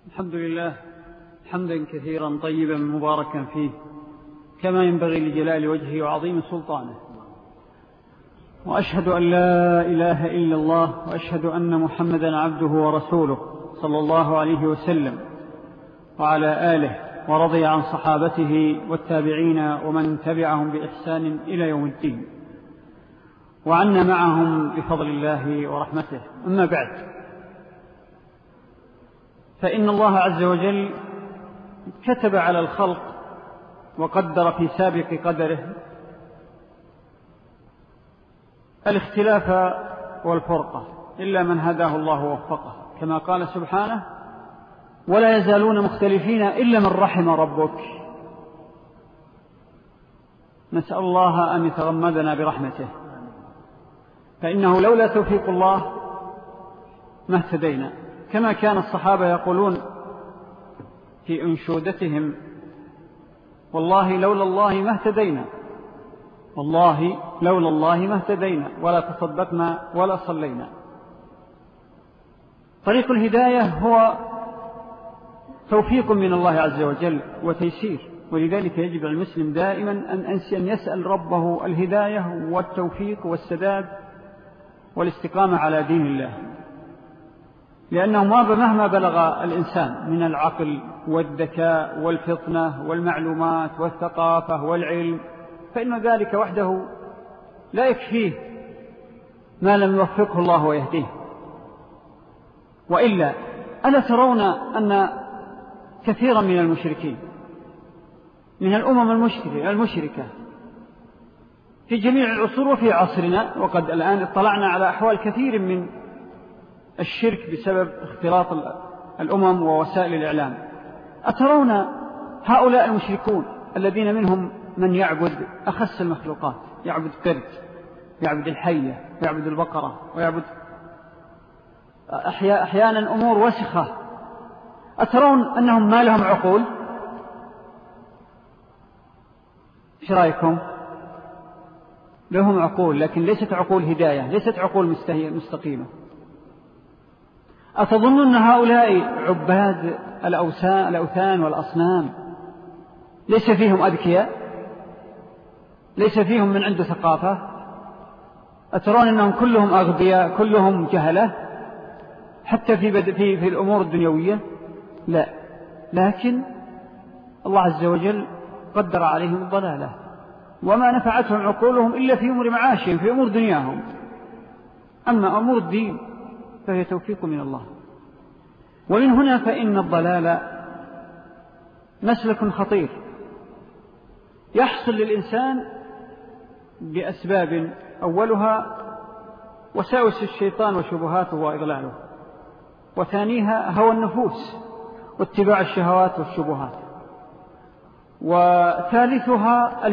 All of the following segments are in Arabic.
الحمد لله حمدا كثيرا طيبا مباركا فيه كما ينبغي لجلال وجهه وعظيم سلطانه، وأشهد أن لا إله إلا الله، وأشهد أن محمدا عبده ورسوله صلى الله عليه وسلم وعلى آله، ورضي عن صحابته والتابعين ومن تبعهم بإحسان إلى يوم الدين، وعنا معهم بفضل الله ورحمته. أما بعد، فإن الله عز وجل كتب على الخلق وقدر في سابق قدره الاختلاف والفرقة إلا من هداه الله ووفقه، كما قال سبحانه: ولا يزالون مختلفين إلا من رحم ربك. نسأل الله أن يتغمدنا برحمته، فإنه لولا توفيق الله ما اهتدينا، كما كان الصحابة يقولون في أنشودتهم: والله لولا الله ما اهتدينا، والله لولا الله ما اهتدينا، ولا تصدقنا ولا صلينا. طريق الهداية هو توفيق من الله عز وجل وتيسير، ولذلك يجب على المسلم دائما أن يسأل ربه الهداية والتوفيق والسداد والاستقامة على دين الله، لأنه مهما بلغ الإنسان من العقل والذكاء والفطنة والمعلومات والثقافة والعلم، فإن ذلك وحده لا يكفيه ما لم يوفقه الله ويهديه. وإلا ألا ترون أن كثيرا من المشركين من الأمم المشركة في جميع العصور وفي عصرنا، وقد الآن اطلعنا على أحوال كثير من الشرك بسبب اختلاط الأمم ووسائل الإعلام، أترون هؤلاء المشركون الذين منهم من يعبد أخس المخلوقات، يعبد قرد، يعبد الحية، يعبد البقرة، ويعبد أحيانا أمور وسخة، أترون أنهم ما لهم عقول؟ إيش رأيكم؟ لهم عقول، لكن ليست عقول هداية، ليست عقول مستقيمة. أتظن أن هؤلاء عباد الأوثان والأصنام ليس فيهم أذكياء؟ ليس فيهم من عنده ثقافة؟ أترون أنهم كلهم أغبياء، كلهم جهلة حتى في الأمور الدنيوية؟ لا، لكن الله عز وجل قدر عليهم الضلالة، وما نفعتهم عقولهم إلا في أمور معاشهم، في أمور دنياهم. أما أمور الدين فهي توفيق من الله. ومن هنا فإن الضلال مسلك خطير يحصل للإنسان بأسباب، أولها وساوس الشيطان وشبهاته وإضلاله، وثانيها هوى النفوس واتباع الشهوات والشبهات، وثالثها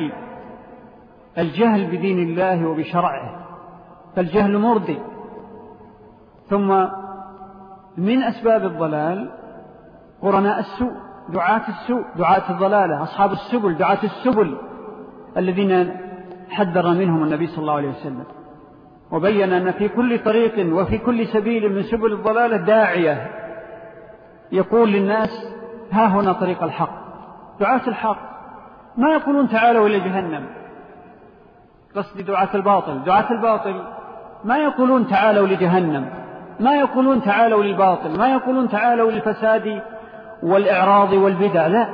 الجهل بدين الله وبشرعه، فالجهل مردي. ثم من أسباب الضلال قرناء السوء، دعاة الضلالة، أصحاب السبل، دعاة السبل الذين حذر منهم النبي صلى الله عليه وسلم، وبين أن في كل طريق وفي كل سبيل من سبل الضلالة داعية يقول للناس: ها هنا طريق الحق. دعاة الحق ما يقولون تعالوا إلى جهنم، قصدي دعاة الباطل ما يقولون تعالوا لجهنم، ما يقولون تعالوا للباطل، ما يقولون تعالوا للفساد والإعراض والبدع، لا،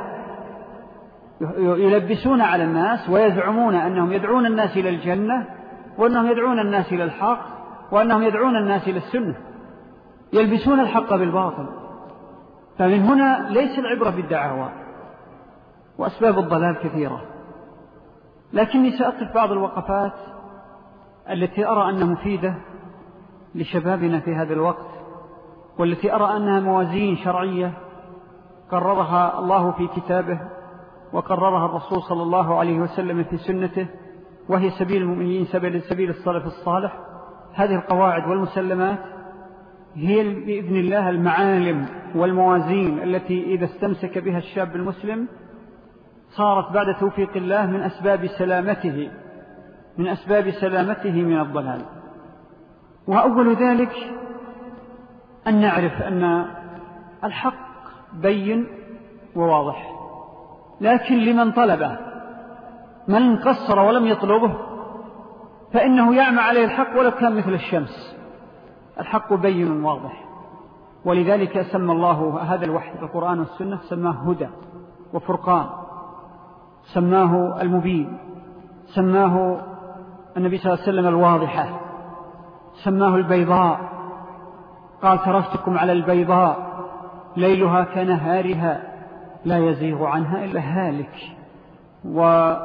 يلبسون على الناس ويزعمون أنهم يدعون الناس إلى الجنة، وأنهم يدعون الناس إلى الحق، وأنهم يدعون الناس إلى السنة، يلبسون الحق بالباطل. فمن هنا ليس العبرة بالدعاوى، وأسباب الضلال كثيرة، لكني سأقف بعض الوقفات التي أرى أنها مفيدة لشبابنا في هذا الوقت، والتي أرى أنها موازين شرعية قررها الله في كتابه وقررها الرسول صلى الله عليه وسلم في سنته، وهي سبيل المؤمنين، سبيل السلف الصالح. هذه القواعد والمسلمات هي بإذن الله المعالم والموازين التي إذا استمسك بها الشاب المسلم صارت بعد توفيق الله من أسباب سلامته من الضلال. وأول ذلك أن نعرف أن الحق بين وواضح، لكن لمن طلبه، من قصر ولم يطلبه فإنه يعمى عليه الحق ولو كان مثل الشمس. الحق بين واضح، ولذلك سمى الله هذا الوحي القرآن والسنة سماه هدى وفرقان، سماه المبين، سماه النبي صلى الله عليه وسلم الواضحة، سماه البيضاء، قال تركتكم على البيضاء ليلها كنهارها لا يزيغ عنها إلا هالك. وهذا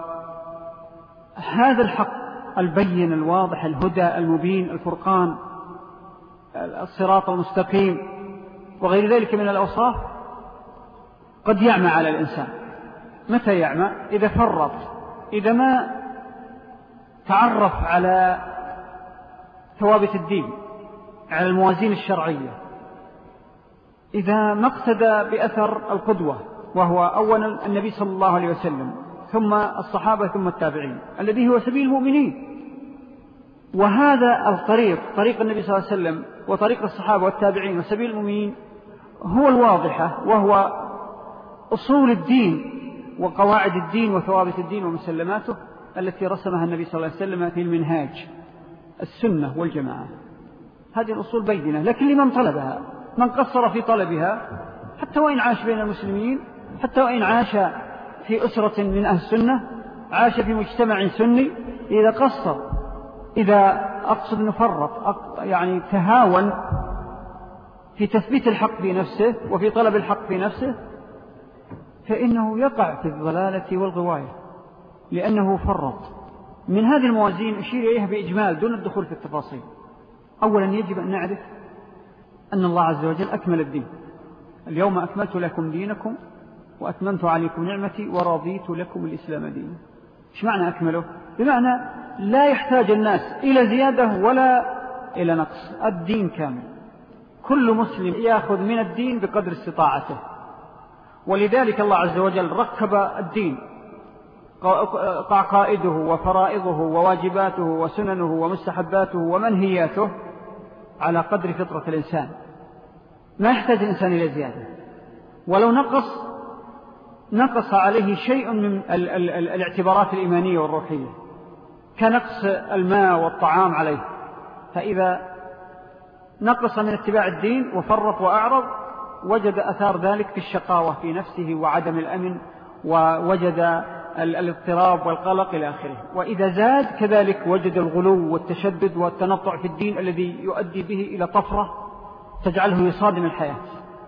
الحق البين الواضح الهدى المبين الفرقان الصراط المستقيم وغير ذلك من الأوصاف قد يعمى على الإنسان. متى يعمى؟ إذا فرط، إذا ما تعرف على ثوابت الدين، على الموازين الشرعية، إذا ما اقتدى بأثر القدوة وهو أولا النبي صلى الله عليه وسلم ثم الصحابة ثم التابعين الذي هو سبيل المؤمنين. وهذا الطريق، طريق النبي صلى الله عليه وسلم وطريق الصحابة والتابعين وسبيل المؤمنين، هو الواضحة وهو أصول الدين وقواعد الدين وثوابت الدين ومسلماته التي رسمها النبي صلى الله عليه وسلم في المنهاج، السنة والجماعة. هذه الأصول بينة، لكن لمن طلبها، من قصر في طلبها حتى وإن عاش بين المسلمين، حتى وإن عاش في أسرة من أهل السنة، عاش في مجتمع سني، إذا قصر، إذا أقصد نفرط، يعني تهاون في تثبيت الحق في نفسه وفي طلب الحق في نفسه، فإنه يقع في الضلالة والغواية لأنه فرط. من هذه الموازين أشير إليها بإجمال دون الدخول في التفاصيل. أولا يجب أن نعرف أن الله عز وجل أكمل الدين. اليوم أكملت لكم دينكم وأتممت عليكم نعمتي ورضيت لكم الإسلام دينا. إيش معنى أكمله؟ بمعنى لا يحتاج الناس إلى زيادة ولا إلى نقص، الدين كامل، كل مسلم يأخذ من الدين بقدر استطاعته. ولذلك الله عز وجل ركب الدين، قاعدته وفرائضه وواجباته وسننه ومستحباته ومنهياته على قدر فطرة الإنسان، ما يحتاج الإنسان إلى زيادة، ولو نقص عليه شيء من الاعتبارات الإيمانية والروحية كنقص الماء والطعام عليه، فإذا نقص من اتباع الدين وفرط وأعرض وجد أثار ذلك في الشقاوة في نفسه وعدم الأمن، ووجد الاضطراب والقلق إلى آخره. وإذا زاد كذلك وجد الغلو والتشدد والتنطع في الدين الذي يؤدي به إلى طفرة تجعله يصادم الحياة.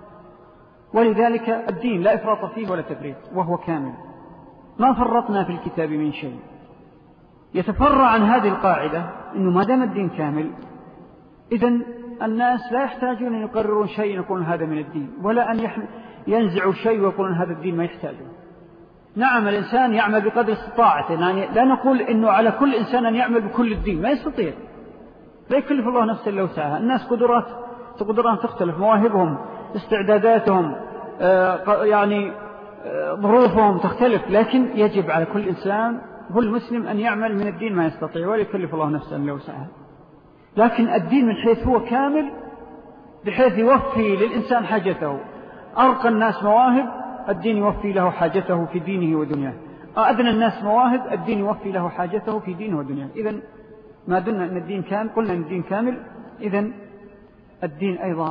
ولذلك الدين لا إفراط فيه ولا تفريط، وهو كامل، ما فرطنا في الكتاب من شيء. يتفرع عن هذه القاعدة أنه ما دام الدين كامل إذن الناس لا يحتاجون أن يقررون شيء يقولون هذا من الدين، ولا أن ينزعوا شيء ويقولون هذا الدين ما يحتاجون. نعم الإنسان يعمل بقدر استطاعته، يعني لا نقول أنه على كل إنسان أن يعمل بكل الدين، ما يستطيع، لا يكلف الله نفسا إلا وسعها. الناس قدرات تختلف، مواهبهم، استعداداتهم، يعني ظروفهم تختلف، لكن يجب على كل إنسان كل مسلم أن يعمل من الدين ما يستطيع، ولا يكلف الله نفسا إلا وسعها. لكن الدين من حيث هو كامل بحيث يوفي للإنسان حاجته. أرقى الناس مواهب، الدين يوفي له حاجته في دينه ودنياه. أدنى الناس مواهب، الدين يوفي له حاجته في دينه ودنياه. إذن ما دلنا أن الدين كامل، قلنا أن الدين كامل، إذن الدين أيضا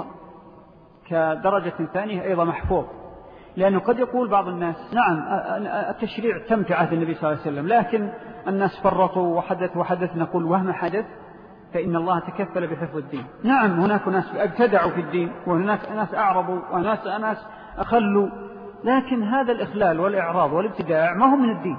كدرجة ثانية أيضا محفوظ. لأنه قد يقول بعض الناس نعم التشريع تم في عهد النبي صلى الله عليه وسلم، لكن الناس فرطوا وحدث. نقول وهم حدث، فإن الله تكفل بحفظ الدين. نعم هناك ناس ابتدعوا في الدين، وهناك ناس أعرضوا، وناس أخلوا، لكن هذا الإخلال والإعراض والابتداع ما هو من الدين،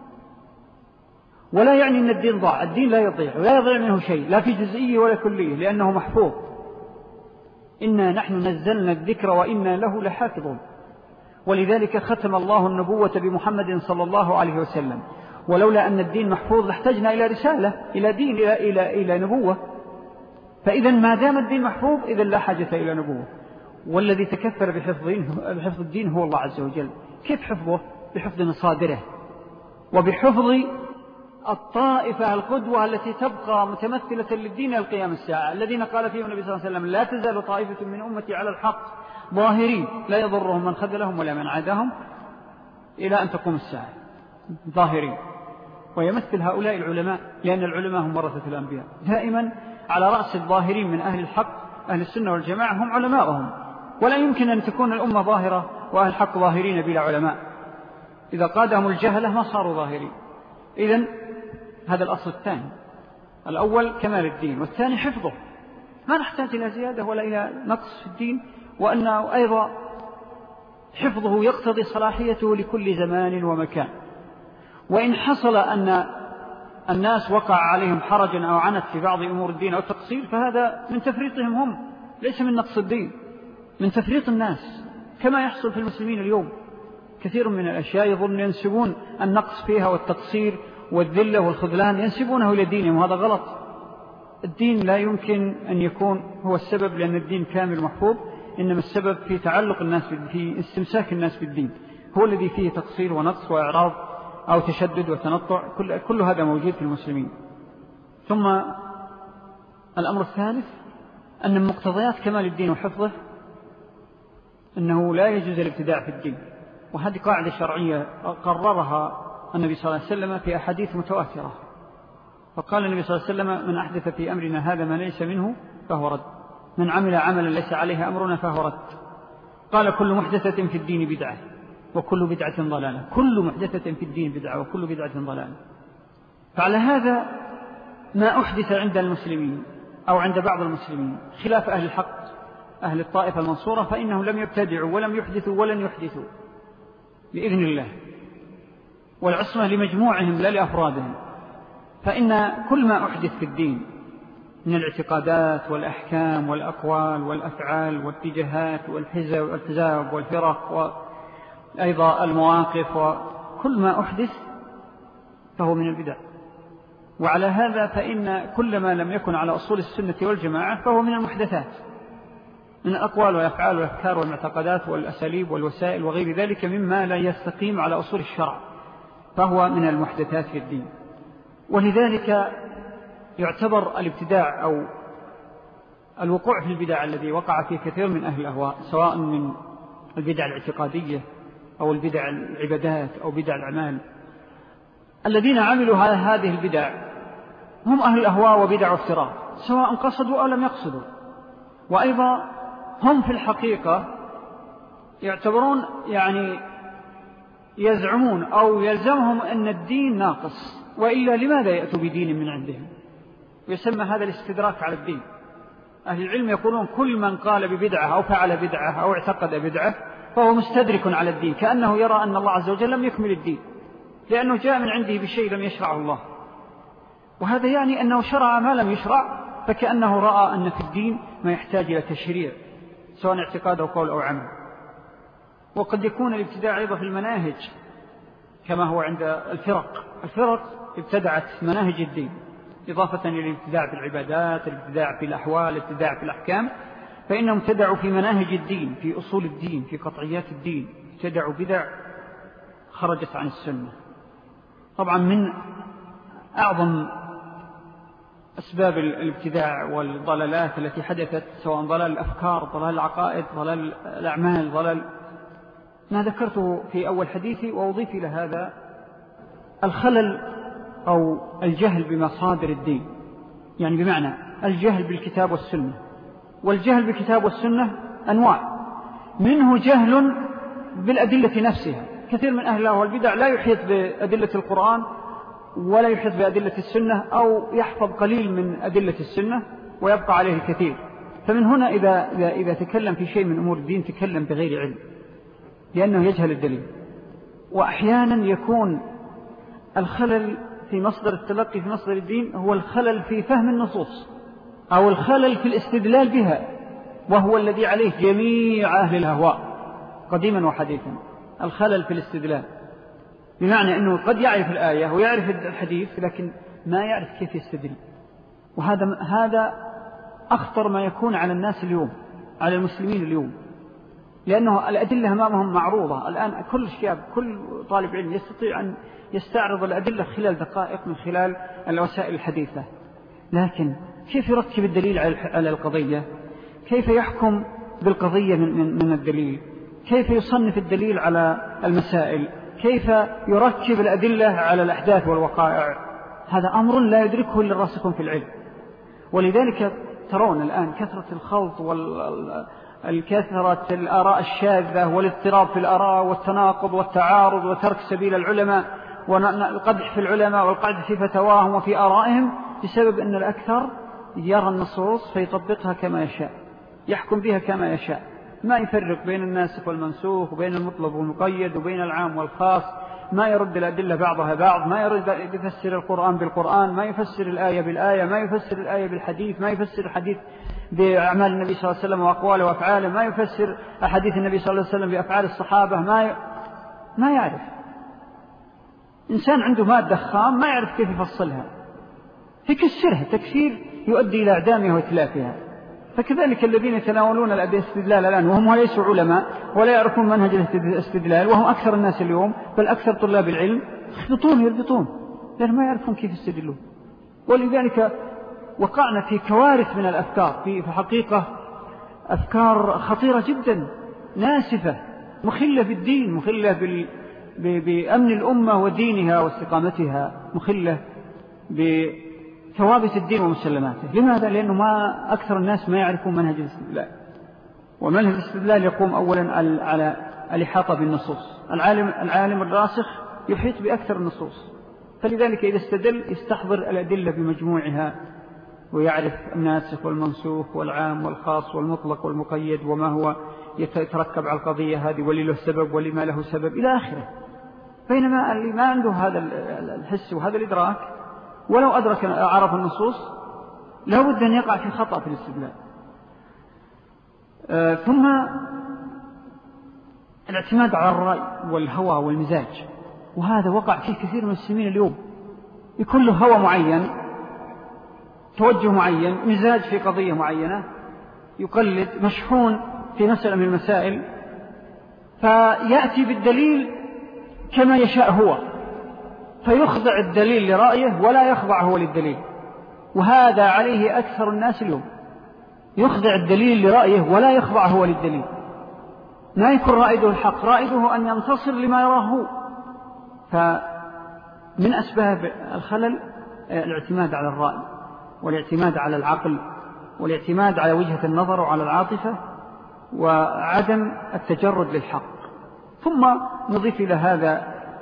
ولا يعني أن الدين ضاع. الدين لا يضيع ولا يضيع منه شيء، لا في جزئية ولا كلية، لأنه محفوظ. إنا نحن نزلنا الذكر وإنا له لحافظون. ولذلك ختم الله النبوة بمحمد صلى الله عليه وسلم، ولولا أن الدين محفوظ لاحتجنا إلى رسالة، إلى دين، إلى نبوة. فإذا ما دام الدين محفوظ إذا لا حاجة إلى نبوة. والذي تكفل بحفظ الدين هو الله عز وجل. كيف حفظه؟ بحفظ مصادره وبحفظ الطائفة القدوة التي تبقى متمثلة للدين إلى قيام الساعة، الذين قال فيهم النبي صلى الله عليه وسلم لا تزال طائفة من أمتي على الحق ظاهرين لا يضرهم من خذلهم ولا من عادهم إلى أن تقوم الساعة، ظاهرين. ويمثل هؤلاء العلماء، لأن العلماء هم ورثة الأنبياء، دائما على رأس الظاهرين من أهل الحق أهل السنة والجماعة هم علماءهم، ولا يمكن أن تكون الأمة ظاهرة وأهل الحق ظاهرين بلا علماء. إذا قادهم الجهلة ما صاروا ظاهرين. إذن هذا الأصل الثاني. الأول كمال الدين، والثاني حفظه، ما نحتاج إلى زيادة ولا إلى نقص في الدين، وأنه أيضا حفظه يقتضي صلاحيته لكل زمان ومكان. وإن حصل أن الناس وقع عليهم حرج أو عنت في بعض أمور الدين أو تقصير، فهذا من تفريطهم هم، ليس من نقص الدين، من تفريط الناس، كما يحصل في المسلمين اليوم. كثير من الأشياء يظن ينسبون النقص فيها والتقصير والذلة والخذلان ينسبونه إلى دينهم، وهذا غلط. الدين لا يمكن أن يكون هو السبب، لأن الدين كامل محفوظ، إنما السبب في تعلق الناس، في استمساك الناس بالدين، هو الذي فيه تقصير ونقص وإعراض أو تشدد وتنطع، كل هذا موجود في المسلمين. ثم الأمر الثالث أن من مقتضيات كمال الدين وحفظه أنه لا يجوز الابتداع في الدين، وهذه قاعدة شرعية قررها النبي صلى الله عليه وسلم في أحاديث متواترة. فقال النبي صلى الله عليه وسلم: من أحدث في أمرنا هذا ما ليس منه فهو رد، من عمل عملا ليس عليه أمرنا فهو رد. قال: كل محدثة في الدين بدعة وكل بدعة ضلالة. كل محدثة في الدين بدعة وكل بدعة ضلالة. فعلى هذا ما أحدث عند المسلمين أو عند بعض المسلمين خلاف أهل الحق أهل الطائفة المنصورة، فإنهم لم يبتدعوا ولم يحدثوا ولن يحدثوا بإذن الله، والعصمة لمجموعهم لا لأفرادهم. فإن كل ما أحدث في الدين من الاعتقادات والأحكام والأقوال والأفعال والاتجاهات والحزاب والفرق وأيضا المواقف، وكل ما أحدث فهو من البدع. وعلى هذا فإن كل ما لم يكن على أصول السنة والجماعة فهو من المحدثات، من الأقوال والأفعال والأفكار والمعتقدات والأساليب والوسائل وغير ذلك مما لا يستقيم على أصول الشرع، فهو من المحدثات في الدين. ولذلك يعتبر الابتداع أو الوقوع في البدع الذي وقع فيه كثير من أهل الأهواء، سواء من البدع الاعتقادية أو البدع العبادات أو بدع الأعمال، الذين عملوا هذه البدع هم أهل الأهواء وبدع افتراء، سواء قصدوا أو لم يقصدوا. وأيضا هم في الحقيقة يعتبرون يزعمون أو يلزمهم أن الدين ناقص، وإلا لماذا يأتوا بدين من عندهم؟ ويسمى هذا الاستدراك على الدين. أهل العلم يقولون كل من قال ببدعة أو فعل بدعة أو اعتقد بدعة فهو مستدرك على الدين، كأنه يرى أن الله عز وجل لم يكمل الدين، لأنه جاء من عنده بشيء لم يشرعه الله. وهذا يعني أنه شرع ما لم يشرع، فكأنه رأى أن في الدين ما يحتاج إلى تشريع، سواء اعتقاد أو قول أو عمل. وقد يكون الابتداع أيضا في المناهج، كما هو عند الفرق ابتدعت مناهج الدين، إضافة إلى الابتداع في العبادات، الابتداع في الأحوال، الابتداع في الأحكام، فإنهم ابتدعوا في مناهج الدين، في أصول الدين، في قطعيات الدين، ابتدعوا بدع خرجت عن السنة. طبعا من أعظم أسباب الابتداع والضلالات التي حدثت، سواء ضلال الأفكار، ضلال العقائد، ضلال الأعمال، ضلال ما ذكرته في أول حديثي، وأضيف إلى هذا الخلل أو الجهل بمصادر الدين، يعني بمعنى الجهل بالكتاب والسنة. والجهل بالكتاب والسنة أنواع، منه جهل بالأدلة نفسها. كثير من أهل والبدع لا يحيط بأدلة القرآن ولا يحيط بأدلة السنة، أو يحفظ قليل من أدلة السنة ويبقى عليه الكثير. فمن هنا إذا تكلم في شيء من أمور الدين تكلم بغير علم، لأنه يجهل الدليل. وأحيانا يكون الخلل في مصدر التلقي في مصدر الدين هو الخلل في فهم النصوص أو الخلل في الاستدلال بها، وهو الذي عليه جميع أهل الأهواء قديما وحديثا، الخلل في الاستدلال، بمعنى أنه قد يعرف الآية ويعرف الحديث لكن ما يعرف كيف يستدل. وهذا أخطر ما يكون على الناس اليوم، على المسلمين اليوم، لأنه الأدلة أمامهم معروضة الآن. كل طالب علم يستطيع أن يستعرض الأدلة خلال دقائق من خلال الوسائل الحديثة، لكن كيف يركب الدليل على القضية؟ كيف يحكم بالقضية من الدليل، كيف يصنف الدليل على المسائل، كيف يركب الأدلة على الأحداث والوقائع. هذا أمر لا يدركه إلا الراسخون في العلم. ولذلك ترون الآن كثرة الخلط والكثرة الآراء الشاذة والاضطراب في الآراء والتناقض والتعارض وترك سبيل العلماء والقدح في العلماء والقدح في فتواهم وفي آرائهم، بسبب أن الأكثر يرى النصوص فيطبقها كما يشاء، يحكم بها كما يشاء، ما يفرق بين الناسخ والمنسوخ وبين المطلق والمقيد وبين العام والخاص، ما يرد الأدلة بعضها بعض، ما يرد يفسر القرآن بالقرآن، ما يفسر الآية بالآية، ما يفسر الآية بالحديث، ما يفسر الحديث بأعمال النبي صلى الله عليه وسلم وأقواله وأفعاله، ما يفسر أحاديث النبي صلى الله عليه وسلم بأفعال الصحابة، ما يعرف. إنسان عنده مادة خام ما يعرف كيف يفصلها، يكسرها تكسير يؤدي إلى إعدامها وإتلافها. فكذلك الذين يتناولون الاستدلال الآن وهم ليسوا علماء ولا يعرفون منهج الاستدلال، وهم أكثر الناس اليوم بل أكثر طلاب العلم، يربطون لأنهم ما يعرفون كيف يستدلون. ولذلك وقعنا في كوارث من الأفكار، في حقيقة أفكار خطيرة جدا ناسفة مخلة بالدين، مخلة بأمن الأمة ودينها واستقامتها، مخلة بثوابت الدين ومسلماته. لماذا؟ لأنه ما أكثر الناس ما يعرفون منهج الاستدلال. ومنهج الاستدلال يقوم أولا على الإحاطة بالنصوص. العالم الراسخ يحيط بأكثر النصوص، فلذلك إذا استدل يستحضر الأدلة بمجموعها ويعرف الناسخ والمنسوخ والعام والخاص والمطلق والمقيد وما هو يتركب على القضية هذه ولي له سبب ولما له سبب إلى آخره. بينما اللي ما عنده هذا الحس وهذا الإدراك ولو أدرك عرف النصوص لا بد أن يقع في خطأ في الاستدلال. ثم الاعتماد على الرأي والهوى والمزاج، وهذا وقع فيه كثير من المسلمين اليوم، يكون له هوى معين، توجه معين، مزاج في قضية معينة، يقلد، مشحون في مسألة من المسائل، فيأتي بالدليل كما يشاء هو، فيخضع الدليل لرأيه ولا يخضع هو للدليل. وهذا عليه أكثر الناس اليوم، يخضع الدليل لرأيه ولا يخضع هو للدليل، ما يكون رائده الحق، رائده أن ينتصر لما يراه هو. فمن أسباب الخلل الاعتماد على الرأي والاعتماد على العقل والاعتماد على وجهة النظر وعلى العاطفة وعدم التجرد للحق. ثم نضيف إلى هذا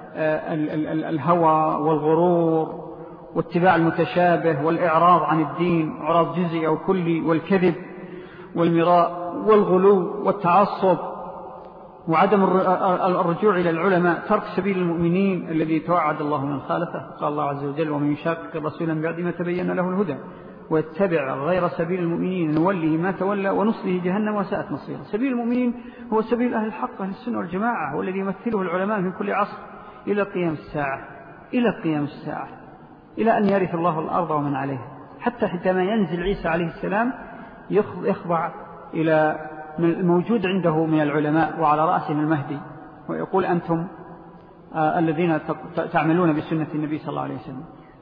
الهوى والغرور واتباع المتشابه والإعراض عن الدين، إعراض جزئي أو كلي، والكذب والمراء والغلو والتعصب وعدم الرجوع إلى العلماء، ترك سبيل المؤمنين الذي توعد الله من خالفه. قال الله عز وجل: ومن يشاقق الرسول من بعد ما تبين له الهدى ويتبع غير سبيل المؤمنين نوله ما تولى ونصله جهنم وساءت مصيرا. سبيل المؤمنين هو سبيل أهل الحق، أهل السنة والجماعة، هو الذي يمثله العلماء في كل عصر إلى قيام الساعة، إلى أن يرث الله الأرض ومن عليها، حتى حينما ينزل عيسى عليه السلام يخضع إلى الموجود عنده من العلماء وعلى رأسهم المهدي، ويقول: أنتم الذين تعملون بسنة النبي صلى الله عليه وسلم.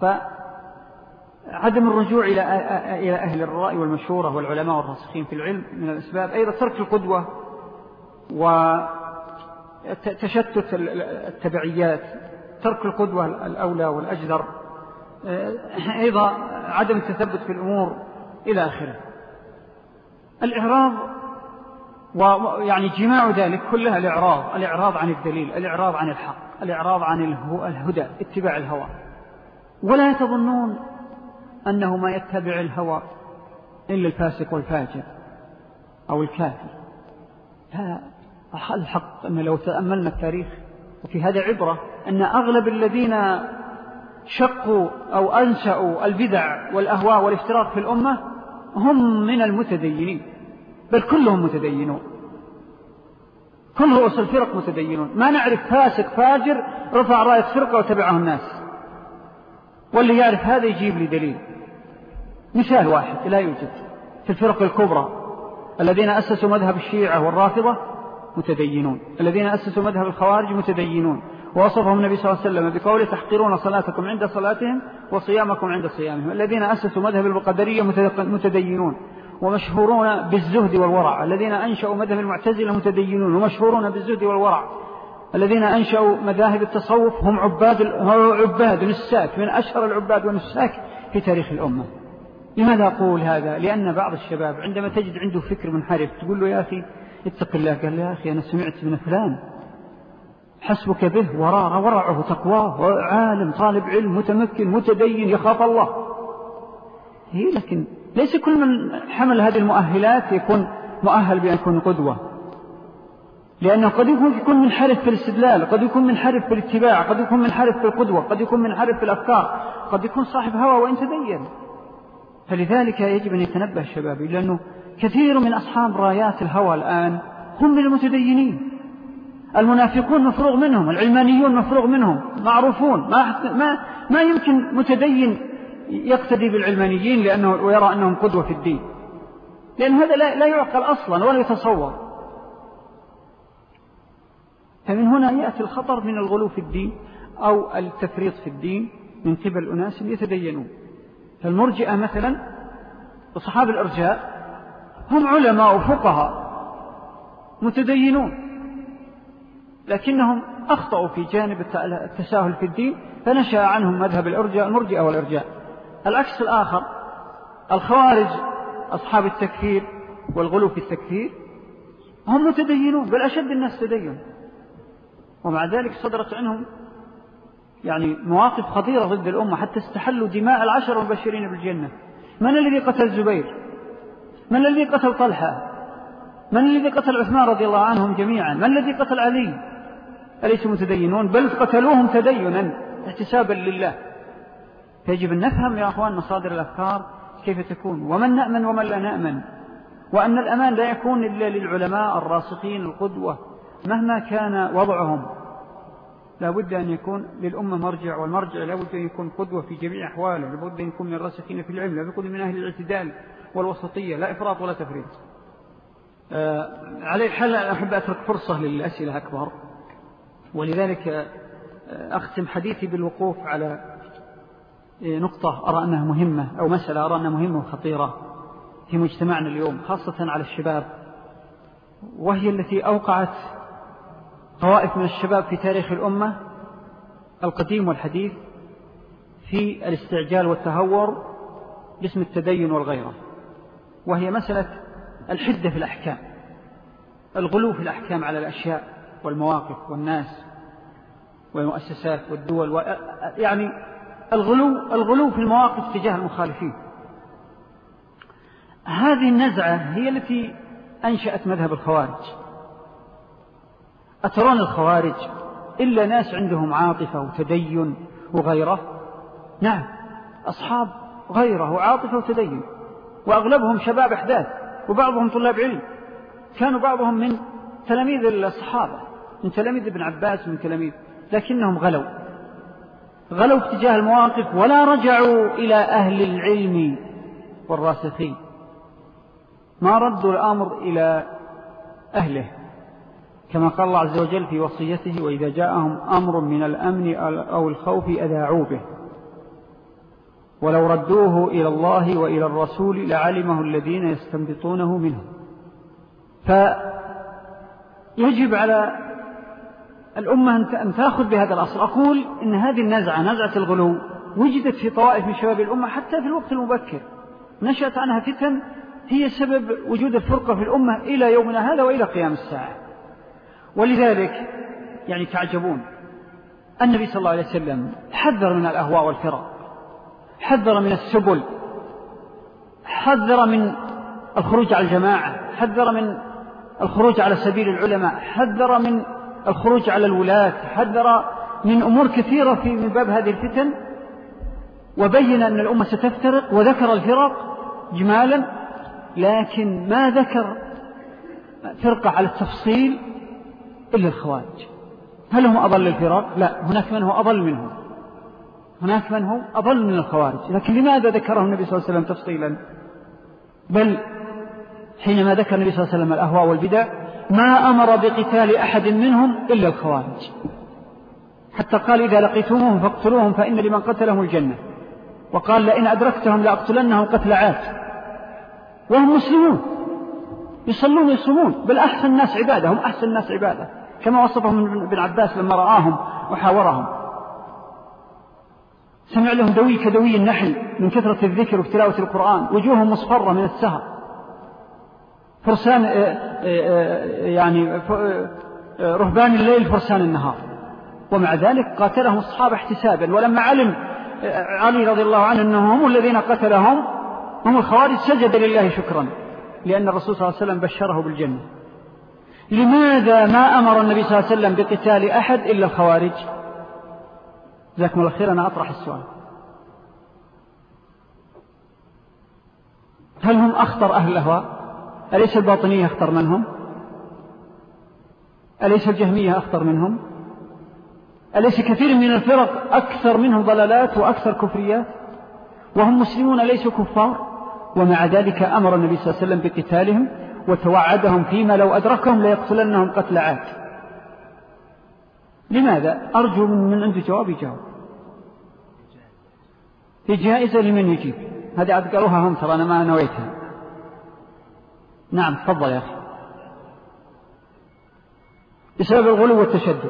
فعدم الرجوع إلى أهل الرأي والمشورة والعلماء والراسخين في العلم من الأسباب. أيضا ترك القدوة وتشتت التبعيات، ترك القدوة الأولى والأجدر، أيضا عدم التثبت في الأمور إلى آخره. الإعراض ويعني جماع ذلك كلها الإعراض عن الدليل، الإعراض عن الحق، الإعراض عن الهدى، اتباع الهوى. ولا يتظنون أنه ما يتبع الهوى إلا الفاسق والفاجر أو الكافر. الحق أن لو تأملنا التاريخ وفي هذا عبرة، أن أغلب الذين شقوا أو أنشأوا البدع والأهواء والافتراق في الأمة هم من المتدينين، بل كلهم متدينون، كل رؤوس الفرق متدينون. ما نعرف فاسق فاجر رفع راية فرقة وتبعه الناس، واللي يعرف هذا يجيب لي دليل. مثال واحد لا يوجد في الفرق الكبرى. الذين أسسوا مذهب الشيعة والرافضة متدينون، الذين أسسوا مذهب الخوارج متدينون، ووصفهم النبي صلى الله عليه وسلم بقوله: تحقرون صلاتكم عند صلاتهم وصيامكم عند صيامهم. الذين أسسوا مذهب القدرية متدينون، ومشهورون بالزهد والورع. الذين أنشأوا مذهب المعتزلة متدينون ومشهورون بالزهد والورع. الذين أنشأوا مذاهب التصوف هم عباد نساك، من أشهر العباد والنساك في تاريخ الأمة. لماذا أقول هذا؟ لأن بعض الشباب عندما تجد عنده فكر منحرف تقول له يا أخي اتق الله، قال يا أخي أنا سمعت من فلان حسبك به ورعه تقواه وعالم طالب علم متمكن متدين يخاف الله. هي لكن ليس كل من حمل هذه المؤهلات يكون مؤهل بأن يكون قدوة، لأنه قد يكون منحرف في الاستدلال، قد يكون منحرف في الاتباع، قد يكون منحرف في القدوة، قد يكون منحرف في الأفكار، قد يكون صاحب هوى وإن تدين. فلذلك يجب أن يتنبه الشباب، لأنه كثير من أصحاب رايات الهوى الآن هم من المتدينين. المنافقون مفروغ منهم، العلمانيون مفروغ منهم، معروفون. ما يمكن متدين يقتدي بالعلمانيين لأنه ويرى أنهم قدوة في الدين، لأن هذا لا يعقل أصلا ولا يتصور. فمن هنا يأتي الخطر من الغلو في الدين أو التفريط في الدين من قبل أناس يتدينون. فالمرجئة مثلا وصحاب الإرجاء هم علماء وفقهاء متدينون، لكنهم أخطأوا في جانب التساهل في الدين فنشأ عنهم مذهب المرجئة والإرجاء. العكس الآخر الخوارج أصحاب التكفير والغلو في التكفير هم متدينون بل أشد الناس تدين، ومع ذلك صدرت عنهم يعني مواقف خطيرة ضد الأمة حتى استحلوا دماء 10 المبشرين بالجنة. من الذي قتل زبير؟ من الذي قتل طلحة؟ من الذي قتل عثمان رضي الله عنهم جميعا؟ من الذي قتل علي؟ أليسوا متدينون؟ بل قتلوهم تدينا احتسابا لله. فيجب أن نفهم يا أخوان مصادر الأفكار كيف تكون، ومن نأمن ومن لا نأمن، وأن الأمان لا يكون إلا للعلماء الراسخين القدوة مهما كان وضعهم. لا بد أن يكون للأمة مرجع، والمرجع لا بد أن يكون قدوة في جميع أحواله، لا بد أن يكون من الراسخين في العلم، لا بد من أهل الاعتدال والوسطية، لا إفراط ولا تفريط. على الحال أحب أترك فرصة للأسئلة أكبر، ولذلك أختم حديثي بالوقوف على نقطة أرى أنها مهمة، أو مسألة أرى أنها مهمة وخطيرة في مجتمعنا اليوم خاصة على الشباب، وهي التي أوقعت طوائف من الشباب في تاريخ الأمة القديم والحديث في الاستعجال والتهور باسم التدين والغيرة، وهي مسألة الحدة في الأحكام، الغلو في الأحكام على الأشياء والمواقف والناس والمؤسسات والدول، يعني الغلو في المواقف تجاه المخالفين. هذه النزعة هي التي أنشأت مذهب الخوارج. أترون الخوارج إلا ناس عندهم عاطفة وتدين وغيرة؟ نعم، أصحاب غيرة وعاطفة وتدين، وأغلبهم شباب أحداث، وبعضهم طلاب علم، كانوا بعضهم من تلاميذ الصحابة، من تلاميذ ابن عباس، من تلاميذ، لكنهم غلوا اتجاه المواقف ولا رجعوا إلى أهل العلم والراسخين، ما ردوا الأمر إلى أهله، كما قال الله عز وجل في وصيته: وإذا جاءهم أمر من الأمن أو الخوف أذاعوا به ولو ردوه إلى الله وإلى الرسول لعلمه الذين يستنبطونه منه. فيجب على الأمة أن تأخذ بهذا الأصل. أقول إن هذه النزعة، نزعة الغلو، وجدت في طوائف من شباب الأمة حتى في الوقت المبكر، نشأت عنها فتن هي سبب وجود الفرقة في الأمة إلى يومنا هذا وإلى قيام الساعة. ولذلك يعني تعجبون، النبي صلى الله عليه وسلم حذر من الأهواء والفرق، حذر من السبل، حذر من الخروج على الجماعة، حذر من الخروج على سبيل العلماء، حذر من الخروج على الولاة، حذر من أمور كثيرة من باب هذه الفتن، وبين أن الأمة ستفترق، وذكر الفرق جمالا، لكن ما ذكر فرقة على التفصيل إلا الخوارج. هل هم أضل الفرق؟ لا، هناك من هو أضل منهم، هناك من هو أضل من الخوارج، لكن لماذا ذكره النبي صلى الله عليه وسلم تفصيلا؟ بل حينما ذكر النبي صلى الله عليه وسلم الأهواء والبدع ما أمر بقتال أحد منهم إلا الخوارج، حتى قال: إذا لقيتموهم فاقتلوهم فإن لمن قتلهم الجنة، وقال: لئن أدركتهم لأقتلنهم قتل عاد. وهم مسلمون يصلون ويصومون، بل أحسن الناس عبادة، هم أحسن الناس عبادة كما وصفهم ابن عباس لما رآهم وحاورهم. سمع لهم دوي كدوي النحل من كثرة الذكر وتلاوة القرآن، وجوههم مصفرة من السهر، فرسان يعني رهبان الليل فرسان النهار، ومع ذلك قاتلهم الصحابة احتسابا. ولما علم علي رضي الله عنه أنهم هم الذين قتلهم هم الخوارج سجد لله شكرا، لأن الرسول صلى الله عليه وسلم بشره بالجنة. لماذا ما أمر النبي صلى الله عليه وسلم بقتال أحد إلا الخوارج؟ جزاكم الله خير. أنا أطرح السؤال، هل هم أخطر أهل الأهواء؟ أليس الباطنية أخطر منهم؟ أليس الجهمية أخطر منهم؟ أليس كثير من الفرق أكثر منهم ضلالات وأكثر كفريات؟ وهم مسلمون ليسوا كفار، ومع ذلك أمر النبي صلى الله عليه وسلم بقتالهم وتوعدهم فيما لو أدركهم ليقتلنهم قتل عاد. لماذا؟ أرجو من عنده جواب يجاوب. في جائزة لمن يجيب، هذه أذكرها هم، ترى أنا ما نويتها. نعم تفضل يا أخي. بسبب الغلو والتشدد،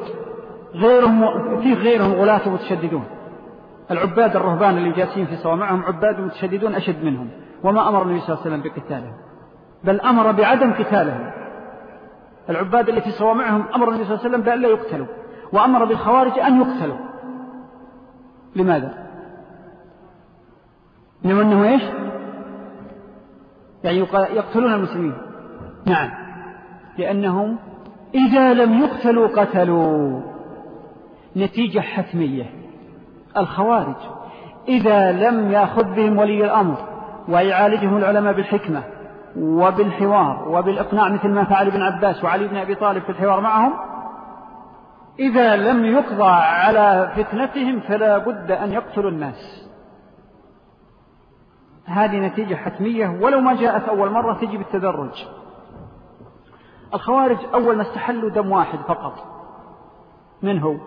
غيرهم غلاة متشددون. العباد الرهبان اللي جالسين في صوامعهم عباد متشددون أشد منهم، وما أمر النبي صلى الله عليه وسلم بقتالهم، بل أمر بعدم قتالهم. العباد اللي في صوامعهم أمر النبي صلى الله عليه وسلم بأن لا يقتلوا، وأمر بالخوارج أن يقتلوا. لماذا؟ لأنه إيش؟ يعني يقتلون المسلمين. نعم، لأنهم إذا لم يقتلوا قتلوا، نتيجة حتمية. الخوارج إذا لم يأخذ بهم ولي الأمر ويعالجهم العلماء بالحكمة وبالحوار وبالإقناع مثل ما فعل ابن عباس وعلي بن أبي طالب في الحوار معهم، إذا لم يقضى على فتنتهم فلا بد أن يقتلوا الناس. هذه نتيجة حتمية، ولو ما جاءت أول مرة تجي بالتدرج. الخوارج أول ما استحلوا دم واحد فقط، من هو؟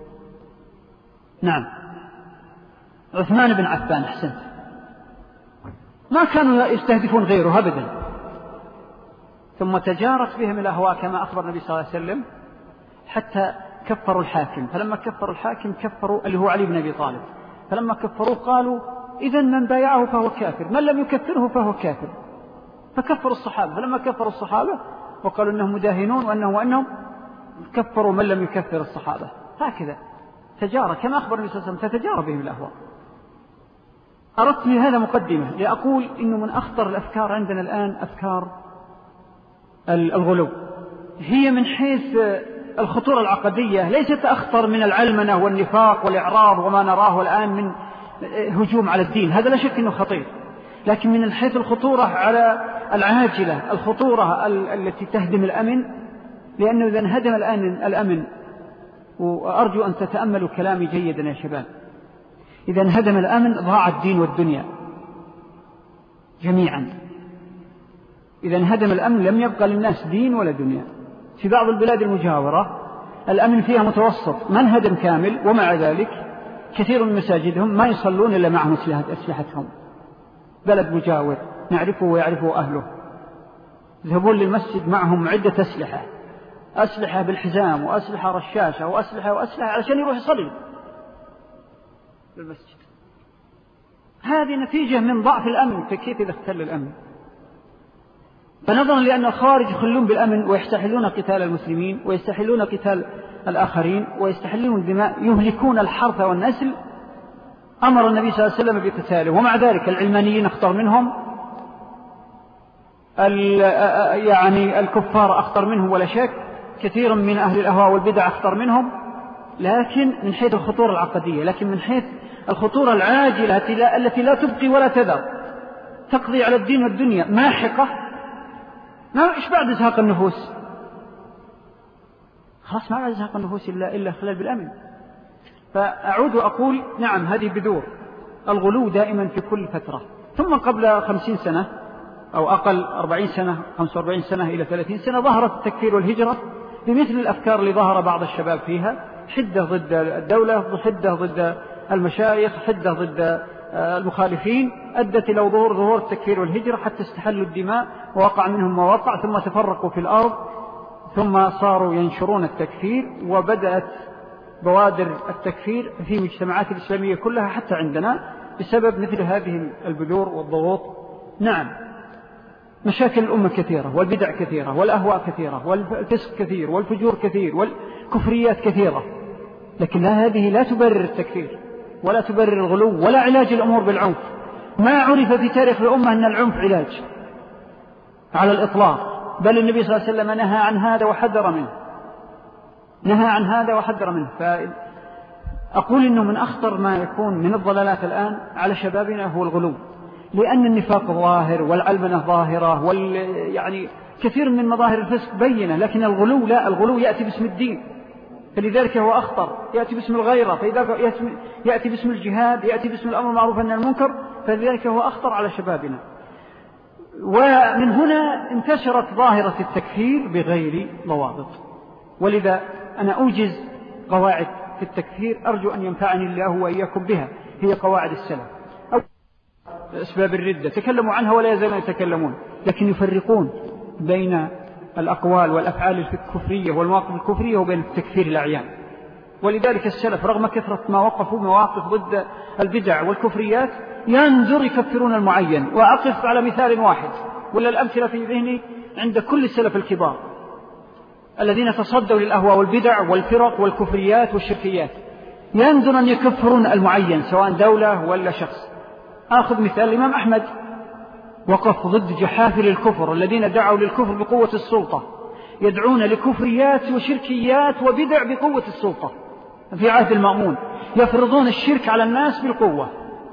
نعم عثمان بن عفان. أحسنت، ما كانوا يستهدفون غيره أبدا، ثم تجارت بهم الأهواء كما أخبر النبي صلى الله عليه وسلم حتى كفروا الحاكم. فلما كفروا الحاكم كفروا اللي هو علي بن أبي طالب، فلما كفروه قالوا إذن من بايعه فهو كافر، من لم يكفره فهو كافر، فكفروا الصحابة. فلما كفروا الصحابة وقالوا أنهم مداهنون وأنهم كفروا من لم يكفر الصحابة. هكذا تجارة كما أخبر النبي صلى الله عليه وسلم، تتجارى بهم الأهواء. أردت من هذا مقدمة لأقول إنه من أخطر الأفكار عندنا الآن أفكار الغلو، هي من حيث الخطورة العقدية ليست أخطر من العلمنة والنفاق والإعراض وما نراه الآن من هجوم على الدين، هذا لا شك أنه خطير، لكن من حيث الخطورة على العاجلة، الخطورة التي تهدم الأمن. لأنه إذا انهدم الأمن، وأرجو أن تتأملوا كلامي جيدا يا شباب، إذا انهدم الأمن ضاع الدين والدنيا جميعا. إذا انهدم الأمن لم يبقى للناس دين ولا دنيا. في بعض البلاد المجاورة الأمن فيها متوسط، ما انهدم كامل، ومع ذلك كثير من مساجدهم ما يصلون إلا معهم أسلحتهم. بلد مجاور نعرفه ويعرفه أهله، يذهبون للمسجد معهم عدة أسلحة بالحزام وأسلحة رشاشة وأسلحة علشان يروح يصلي بالمسجد. هذه نتيجة من ضعف الأمن. فكيف إذا اختل الأمن؟ فنظرا لأن الخوارج يخلون بالأمن ويستحلون قتال المسلمين ويستحلون قتال الآخرين ويستحلون الدماء، يهلكون الحرث والنسل، أمر النبي صلى الله عليه وسلم بقتاله. ومع ذلك العلمانيين أخطر منهم، يعني الكفار أخطر منهم ولا شك، كثير من أهل الأهواء والبدع أخطر منهم، لكن من حيث الخطورة العقدية. لكن من حيث الخطورة العاجلة التي لا تبقي ولا تذر، تقضي على الدين والدنيا، ماحقة، ما إيش بعد إزهاق النفوس؟ خلاص ما بعد إزهاق النفوس إلا خلال بالأمن. فأعود وأقول نعم هذه بذور الغلو دائما في كل فترة. ثم قبل 50 سنة أو أقل 40 سنة 45 سنة إلى 30 سنة ظهرت التكفير والهجرة بمثل الأفكار اللي ظهر بعض الشباب فيها، حدة ضد الدولة، حدة ضد المشايخ، حدة ضد المخالفين أدت إلى ظهور التكفير والهجرة حتى استحلوا الدماء ووقع منهم ما وقع، ثم تفرقوا في الأرض، ثم صاروا ينشرون التكفير، وبدأت بوادر التكفير في مجتمعات الإسلامية كلها حتى عندنا بسبب مثل هذه البذور والضغوط. نعم، مشاكل الأمة كثيرة، والبدع كثيرة، والأهواء كثيرة، والفسق كثير، والفجور كثير، والكفريات كثيرة، لكن هذه لا تبرر التكفير ولا تبرر الغلو ولا علاج الأمور بالعنف. ما عرف في تاريخ الأمة أن العنف علاج على الإطلاق، بل النبي صلى الله عليه وسلم نهى عن هذا وحذر منه، نهى عن هذا وحذر منه. فأقول إنه من أخطر ما يكون من الضلالات الآن على شبابنا هو الغلو، لأن النفاق ظاهر والعلمنة ظاهرة يعني كثير من مظاهر الفسق بينة، لكن الغلو لا، الغلو يأتي باسم الدين، فلذلك هو أخطر، يأتي باسم الغيرة، فإذا يأتي باسم الجهاد، يأتي باسم الأمر المعروف والنهي عن المنكر، فلذلك هو أخطر على شبابنا. ومن هنا انتشرت ظاهرة التكفير بغير ضوابط، ولذا أنا أوجز قواعد في التكفير أرجو أن ينفعني الله وإياكم بها، هي قواعد السلف. أسباب الردة تكلموا عنها ولا يزالون يتكلمون، لكن يفرقون بين الأقوال والأفعال الكفرية والمواقف الكفرية وبين التكفير الأعيان. ولذلك السلف رغم كثرة ما وقفوا مواقف ضد البدع والكفريات ينظر يكفرون المعين. وأقف على مثال واحد، ولا الأمثلة في ذهني عند كل السلف الكبار الذين تصدوا للأهواء والبدع والفرق والكفريات والشركيات، ينظر أن يكفرون المعين سواء دولة ولا شخص. آخذ مثال الإمام أحمد، وقف ضد جحافل الكفر الذين دعوا للكفر بقوة السلطة، يدعون لكفريات وشركيات وبدع بقوة السلطة في عهد المأمون، يفرضون الشرك على الناس بالقوة.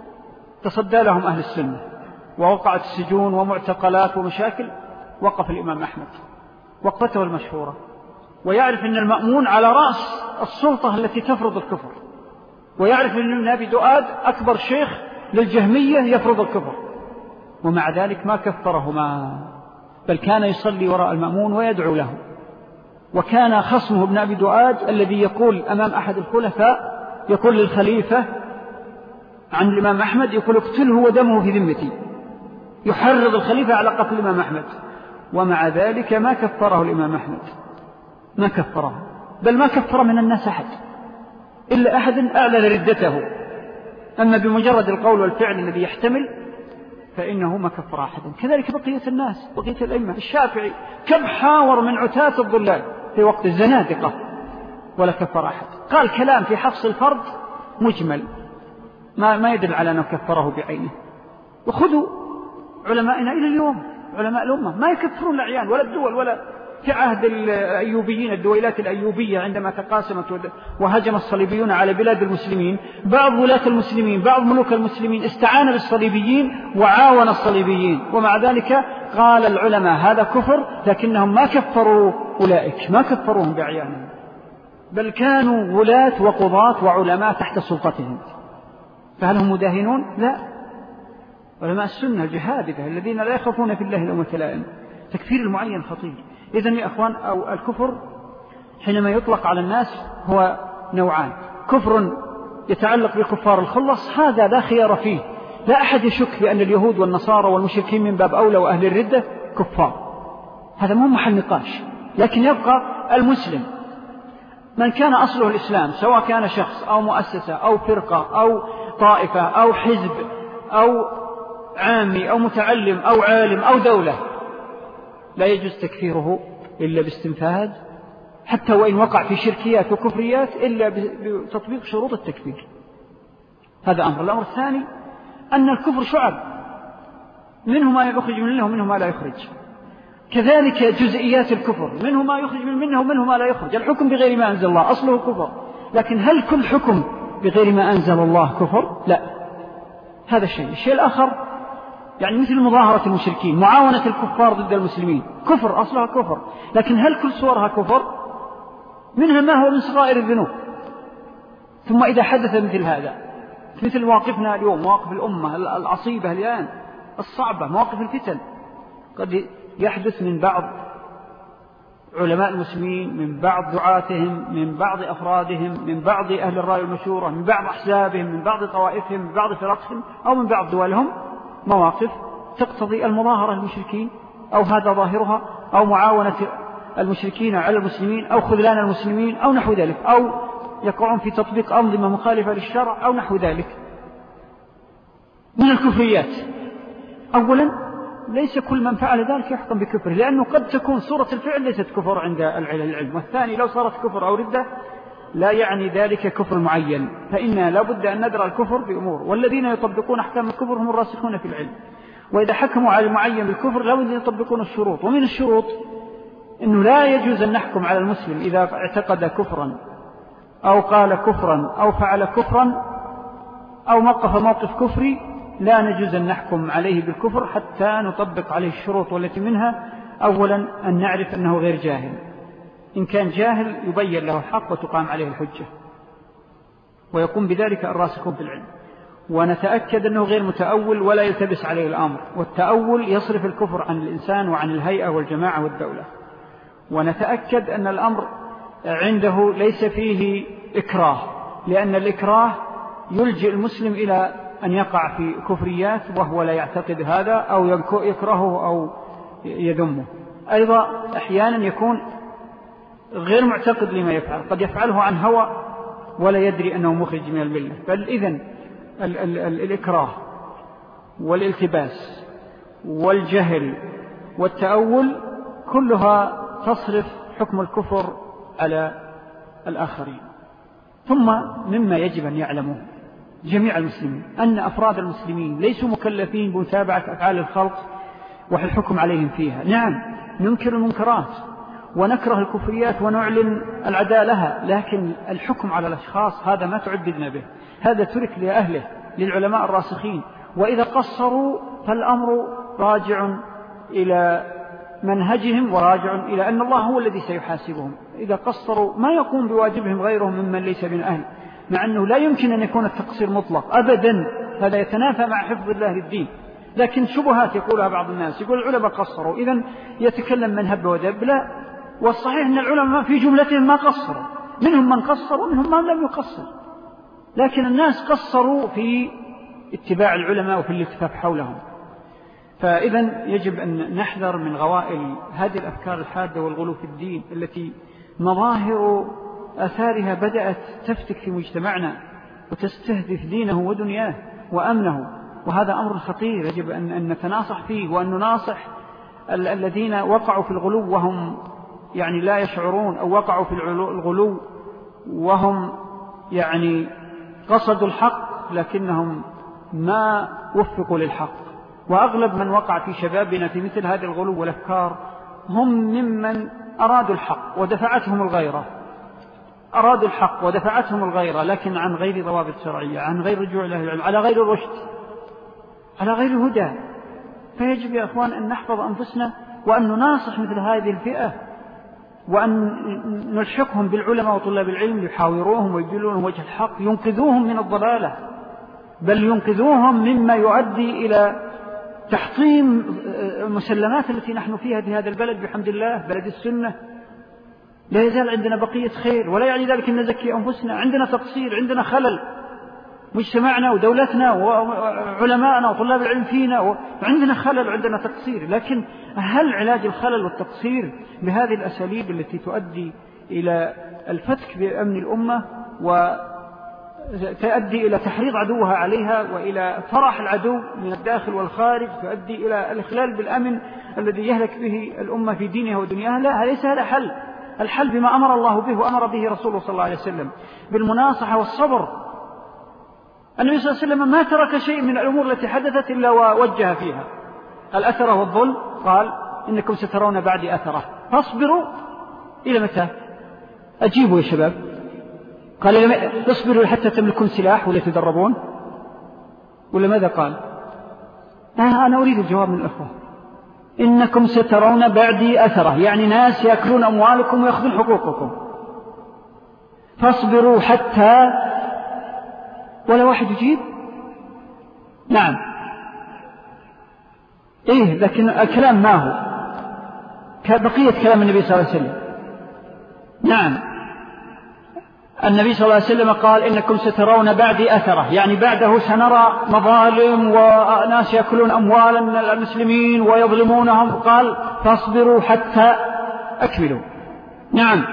تصدى لهم أهل السنة ووقعت السجون ومعتقلات ومشاكل. وقف الإمام أحمد وقفته المشهورة، ويعرف أن المأمون على رأس السلطة التي تفرض الكفر، ويعرف أن أبي دؤاد أكبر شيخ للجهمية يفرض الكفر، ومع ذلك ما كفرهما، بل كان يصلي وراء المأمون ويدعو له. وكان خصمه ابن أبي دؤاد الذي يقول أمام أحد الخلفاء، يقول للخليفة عن الإمام أحمد، يقول اقتله ودمه في ذمتي، يحرض الخليفة على قتل الإمام أحمد، ومع ذلك ما كفره الإمام أحمد، ما كفره، بل ما كفر من الناس أحد إلا أحد أعلن ردته، أما بمجرد القول والفعل الذي يحتمل فإنه ما كفر أحدا. كذلك بقية الناس، بقية الأئمة. الشافعي كم حاور من عتاة الضلال في وقت الزنادقة ولا كفر أحد، قال كلام في حفص الفرد مجمل ما يدل على أنه كفره بعينه. وخذوا علمائنا إلى اليوم، علماء الأمة ما يكفرون الأعيان ولا الدول، ولا في عهد الأيوبيين الدويلات الأيوبية عندما تقاسمت وهجم الصليبيون على بلاد المسلمين، بعض ولاة المسلمين بعض ملوك المسلمين استعان بالصليبيين وعاون الصليبيين، ومع ذلك قال العلماء هذا كفر، لكنهم ما كفروا أولئك، ما كفروهم بأعيانهم، بل كانوا ولاة وقضاة وعلماء تحت سلطتهم. فهل هم مداهنون؟ لا، علماء السنة الجهادة الذين لا يخافون في الله لومة لائم. تكفير المعين خطير. إذن يا أخوان، أو الكفر حينما يطلق على الناس هو نوعان: كفر يتعلق بالكفار الخلص، هذا لا خيار فيه، لا أحد يشك بأن اليهود والنصارى والمشركين من باب أولى وأهل الردة كفار، هذا مو محل نقاش. لكن يبقى المسلم من كان أصله الإسلام، سواء كان شخص أو مؤسسة أو فرقة أو طائفة أو حزب أو عامي أو متعلم أو عالم أو دولة، لا يجوز تكفيره إلا باستنفاذ، حتى وإن وقع في شركيات وكفريات، إلا بتطبيق شروط التكفير. هذا أمر. الأمر الثاني أن الكفر شعب، منه ما يخرج من الله ومنه ما لا يخرج. كذلك جزئيات الكفر، منه ما يخرج من منه ومنه ما لا يخرج. الحكم بغير ما أنزل الله أصله كفر، لكن هل كل حكم بغير ما أنزل الله كفر؟ لا، هذا الشيء. الشيء الآخر يعني مثل مظاهرة المشركين، معاونة الكفار ضد المسلمين، كفر، أصلها كفر، لكن هل كل صورها كفر؟ منها ما هو من صغائر الذنوب. ثم إذا حدث مثل هذا، مثل مواقفنا اليوم، مواقف الأمة العصيبة الآن الصعبة، مواقف الفتن، قد يحدث من بعض علماء المسلمين، من بعض دعاتهم، من بعض أفرادهم، من بعض أهل الرأي والمشورة، من بعض أحزابهم، من بعض طوائفهم، من بعض فرقهم، أو من بعض دولهم، مواقف تقتضي المظاهرة للمشركين، أو هذا ظاهرها، أو معاونة المشركين على المسلمين، أو خذلان المسلمين، أو نحو ذلك، أو يقعون في تطبيق أنظمة مخالفة للشرع، أو نحو ذلك من الكفريات. أولا ليس كل من فعل ذلك يحكم بكفر، لأنه قد تكون صورة الفعل ليست كفر عند العلم. والثاني لو صارت كفر أو ردة لا يعني ذلك كفر معين، فإننا لا بد أن ندرى الكفر بأمور، والذين يطبقون أحكام الكفر هم الراسخون في العلم، وإذا حكموا على المعين بالكفر لا بد أن يطبقون الشروط. ومن الشروط أنه لا يجوز أن نحكم على المسلم إذا اعتقد كفرا أو قال كفرا أو فعل كفرا أو موقف موقف كفري، لا نجوز أن نحكم عليه بالكفر حتى نطبق عليه الشروط، والتي منها أولا أن نعرف أنه غير جاهل. إن كان جاهل يبين له الحق وتقام عليه الحجة، ويقوم بذلك الراسخون في العلم. ونتأكد أنه غير متأول ولا يلتبس عليه الأمر، والتأول يصرف الكفر عن الإنسان وعن الهيئة والجماعة والدولة. ونتأكد أن الأمر عنده ليس فيه إكراه، لأن الإكراه يلجئ المسلم إلى أن يقع في كفريات وهو لا يعتقد هذا، أو يكرهه أو يذمه. أيضا أحيانا يكون غير معتقد لما يفعل، قد يفعله عن هوى ولا يدري أنه مخرج من الملة. فإذن الإكراه والالتباس والجهل والتأول كلها تصرف حكم الكفر على الآخرين. ثم مما يجب أن يعلمه جميع المسلمين أن أفراد المسلمين ليسوا مكلفين بمتابعة أفعال الخلق والحكم عليهم فيها. نعم ننكر المنكرات ونكره الكفريات ونعلن العداء لها، لكن الحكم على الأشخاص هذا ما تعبدنا به، هذا ترك لأهله، للعلماء الراسخين. وإذا قصروا فالأمر راجع إلى منهجهم وراجع إلى أن الله هو الذي سيحاسبهم. إذا قصروا ما يقوم بواجبهم غيرهم ممن ليس من أهل، مع أنه لا يمكن أن يكون التقصير مطلق أبدا، هذا يتنافى مع حفظ الله للدين. لكن شبهات يقولها بعض الناس، يقول العلماء قصروا إذن يتكلم من هب ودب. لا، والصحيح أن العلماء في جملتهم ما قصروا، منهم من قصر ومنهم من لم يقصر، لكن الناس قصروا في اتباع العلماء وفي الالتفاف حولهم. فإذن يجب أن نحذر من غوائل هذه الأفكار الحادة والغلو في الدين التي مظاهر آثارها بدأت تفتك في مجتمعنا وتستهدف دينه ودنياه وأمنه، وهذا أمر خطير يجب أن نتناصح فيه، وأن نناصح الذين وقعوا في الغلو وهم يعني لا يشعرون، أو وقعوا في الغلو وهم يعني قصدوا الحق لكنهم ما وفقوا للحق. وأغلب من وقع في شبابنا في مثل هذه الغلو والأفكار هم ممن أرادوا الحق ودفعتهم الغيرة، أرادوا الحق ودفعتهم الغيرة، لكن عن غير ضوابط شرعية، عن غير رجوع إلى العلم، على غير الرشد، على غير الهدى. فيجب يا أخوان أن نحفظ أنفسنا وأن نناصح مثل هذه الفئة، وأن نلحقهم بالعلماء وطلاب العلم يحاوروهم ويبدلونهم وجه الحق، ينقذوهم من الضلالة، بل ينقذوهم مما يؤدي إلى تحطيم المسلمات التي نحن فيها في هذا البلد بحمد الله، بلد السنة. لا يزال عندنا بقية خير، ولا يعني ذلك أن نزكي أنفسنا. عندنا تقصير، عندنا خلل، مجتمعنا ودولتنا وعلماءنا وطلاب العلم فينا وعندنا خلل وعندنا تقصير. لكن هل علاج الخلل والتقصير بهذه الأساليب التي تؤدي إلى الفتك بأمن الأمة وتؤدي إلى تحريض عدوها عليها وإلى فرح العدو من الداخل والخارج، تؤدي إلى الإخلال بالأمن الذي يهلك به الأمة في دينها ودنياها؟ لا، ليس هذا حل. الحل بما أمر الله به وأمر به رسوله صلى الله عليه وسلم، بالمناصحة والصبر. النبي صلى الله عليه وسلم ما ترك شيء من الأمور التي حدثت إلا ووجه فيها الأثرة والظلم. قال إنكم سترون بعدي أثرة فاصبروا إلى متى؟ أجيبوا يا شباب. قال اصبروا حتى تملكون سلاح ولا تدربون، ولا ماذا قال؟ أنا أريد الجواب من الأخوة. إنكم سترون بعدي أثرة، يعني ناس يأكلون أموالكم ويأخذون حقوقكم، فاصبروا حتى. ولا واحد يجيب؟ نعم. إيه، لكن الكلام ما هو بقية كلام النبي صلى الله عليه وسلم. نعم، النبي صلى الله عليه وسلم قال إنكم سترون بعدي أثرة، يعني بعده سنرى مظالم وناس يأكلون أموال المسلمين ويظلمونهم، قال فاصبروا حتى أكملوا. نعم،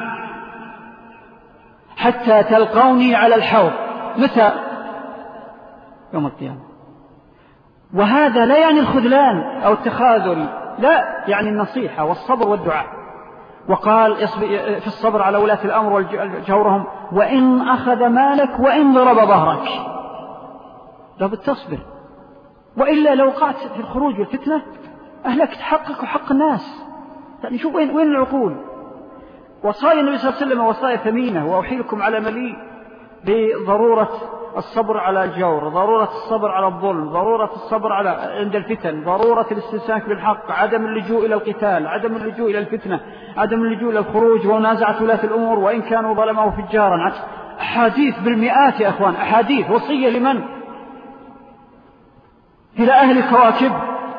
حتى تلقوني على الحوض. متى؟ يوم القيامة. وهذا لا يعني الخذلان أو التخاذل، لا، يعني النصيحة والصبر والدعاء. وقال في الصبر على ولاة الأمر وجورهم وإن أخذ مالك وإن ضرب ظهرك، لابد تصبر، وإلا لو وقعت في الخروج والفتنة أهلكت حقك وحق الناس. يعني شوف وين العقول. وصايا النبي صلى الله عليه وسلم وصايا ثمينة، وأحيلكم على مليء بضرورة الصبر على الجور، ضرورة الصبر على الظلم، ضرورة الصبر عند الفتن، ضرورة الاستمساك بالحق، عدم اللجوء إلى القتال، عدم اللجوء إلى الفتنة، عدم اللجوء إلى الخروج ومنازعة ولاة الأمور وإن كانوا ظلموا فجارا. أحاديث بالمئات يا أخوان، أحاديث وصية لمن؟ إلى أهل الكواكب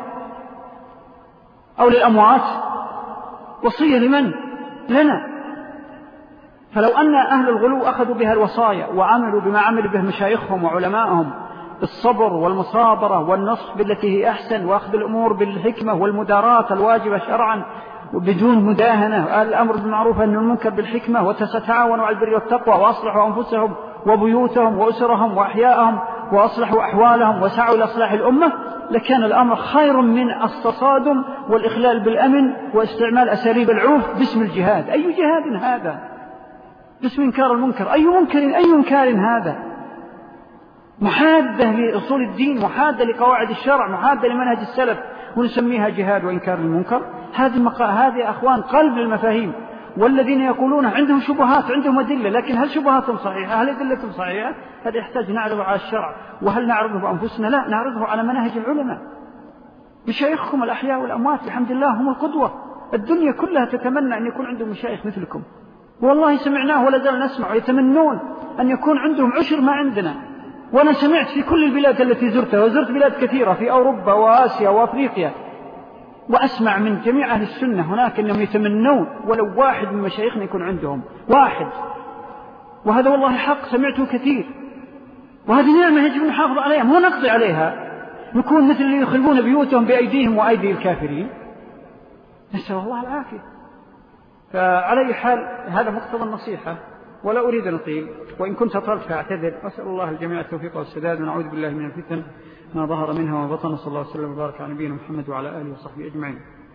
أو للأموات؟ وصية لمن؟ لنا. فلو أن أهل الغلو أخذوا بها الوصايا وعملوا بما عمل به مشايخهم وعلمائهم بالصبر والمصابرة والنصح بالتي هي أحسن، وأخذ الأمور بالحكمة والمداراة الواجبة شرعا وبدون مداهنة، الأمر بالمعروف والنهي عن المنكر بالحكمة، وتتعاونوا على البر والتقوى، وأصلحوا أنفسهم وبيوتهم وأسرهم وأحياءهم، وأصلحوا أحوالهم وسعوا لإصلاح الأمة، لكان الأمر خير من التصادم والإخلال بالأمن واستعمال أساليب العنف باسم الجهاد. أي جهاد هذا؟ باسم إنكار المنكر. أي إنكار هذا؟ محادة لأصول الدين، محادة لقواعد الشرع، محادة لمنهج السلف، ونسميها جهاد وإنكار المنكر. هذه أخوان قلب للمفاهيم. والذين يقولون عندهم شبهات، عندهم أدلة، لكن هل شبهاتهم صحيحة؟ هل أدلتهم صحيحة؟ هذا يحتاج نعرضه على الشرع. وهل نعرضه بأنفسنا؟ لا، نعرضه على منهج العلماء. مشايخكم الأحياء والأموات الحمد لله هم القدوة. الدنيا كلها تتمنى أن يكون عندهم مشايخ مثلكم، والله سمعناه ولا زال نسمع، ويتمنون أن يكون عندهم عشر ما عندنا. وأنا سمعت في كل البلاد التي زرتها، وزرت بلاد كثيرة في أوروبا وآسيا وأفريقيا، وأسمع من جميع أهل السنة هناك أنهم يتمنون ولو واحد من مشايخنا يكون عندهم، واحد. وهذا والله حق سمعته كثير، وهذه نعمة يجب نحافظ عليها، مو نقضي عليها، نكون مثل اللي يخربون بيوتهم بأيديهم وأيدي الكافرين، نسأل الله العافية. فعلى أي حال هذا مقتضى النصيحة، ولا أريد أن أطيل، وإن كنت أطلت فأعتذر. أسأل الله الجميع التوفيق والسداد، ونعوذ بالله من الفتن ما ظهر منها وما بطن. صلى الله عليه وسلم وبارك على نبينا محمد وعلى آله وصحبه أجمعين.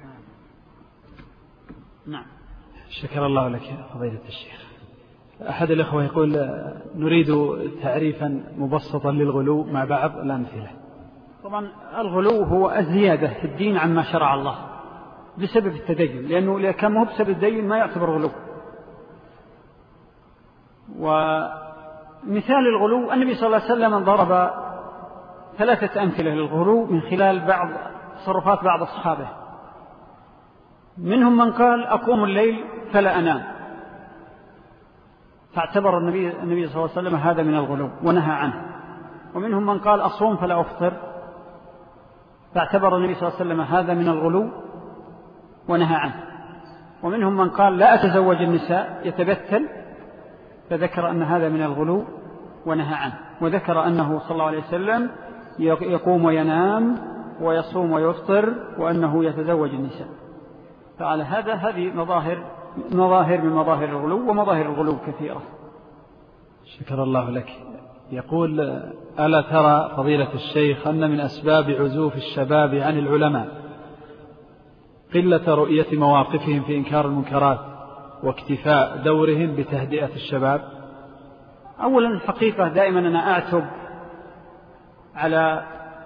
نعم. شكر الله لك فضيلة الشيخ. أحد الأخوة يقول نريد تعريفا مبسطا للغلو مع بعض الأمثلة. طبعا الغلو هو الزيادة في الدين عما شرع الله بسبب التدين، لأنه كان مو بسبب الدين ما يعتبر غلو. ومثال الغلو النبي صلى الله عليه وسلم ضرب 3 أمثلة للغلو من خلال بعض تصرفات بعض أصحابه. منهم من قال أقوم الليل فلا أنام، فاعتبر النبي صلى الله عليه وسلم هذا من الغلو ونهى عنه. ومنهم من قال أصوم فلا أفطر، فاعتبر النبي صلى الله عليه وسلم هذا من الغلو ونهى عنه. ومنهم من قال لا أتزوج النساء يتبتل، فذكر أن هذا من الغلو ونهى عنه. وذكر أنه صلى الله عليه وسلم يقوم وينام ويصوم ويفطر، وأنه يتزوج النساء. فعلى هذه مظاهر من مظاهر الغلو، ومظاهر الغلو كثيرة. شكر الله لك. يقول ألا ترى فضيلة الشيخ أن من أسباب عزوف الشباب عن العلماء قلة رؤية مواقفهم في إنكار المنكرات واكتفاء دورهم بتهدئة الشباب؟ أولا الحقيقة دائما أنا أعتب على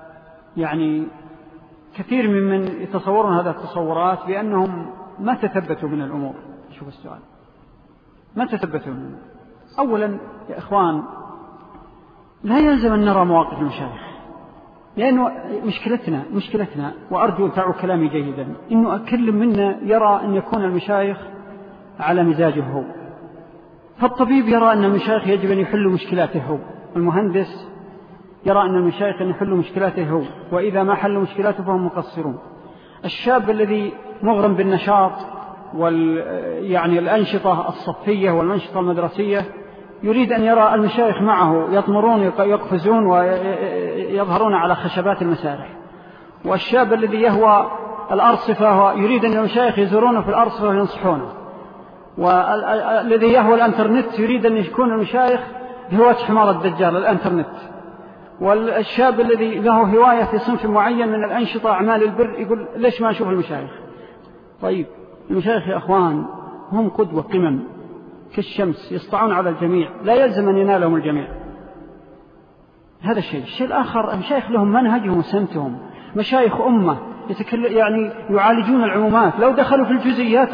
كثير ممن يتصورون هذه التصورات بأنهم ما تثبتوا من الأمور. شوف السؤال، ما تثبتوا من الأمور. أولا يا إخوان لا يلزم أن نرى مواقف المشايخ، لأنه مشكلتنا وأرجو أن تعوا كلامي جيدا، إنه كل منا يرى أن يكون المشايخ على مزاجه هو. فالطبيب يرى أن المشايخ يجب أن يحلوا مشكلاته هو، المهندس يرى أن المشايخ أن يحلوا مشكلاته هو، وإذا ما حلوا مشكلاته فهم مقصرون. الشاب الذي مغرم بالنشاط يعني الأنشطة الصفية والأنشطة المدرسية، يريد أن يرى المشايخ معه يطمرون يقفزون ويظهرون على خشبات المسارح. والشاب الذي يهوى الأرصفة يريد أن المشايخ يزورونه في الأرصفة وينصحونه. والذي يهوى الأنترنت يريد أن يكون المشايخ هواة حمار الدجال الأنترنت. والشاب الذي له هواية في صنف معين من الأنشطة أعمال البر يقول ليش ما نشوف المشايخ؟ طيب المشايخ يا أخوان هم قدوة قمم كالشمس يسطعون على الجميع، لا يلزم أن ينالهم الجميع. هذا الشيء. الشيء الآخر المشايخ لهم منهجهم وسمتهم، مشايخ أمة يعني يعالجون العمومات، لو دخلوا في الجزئيات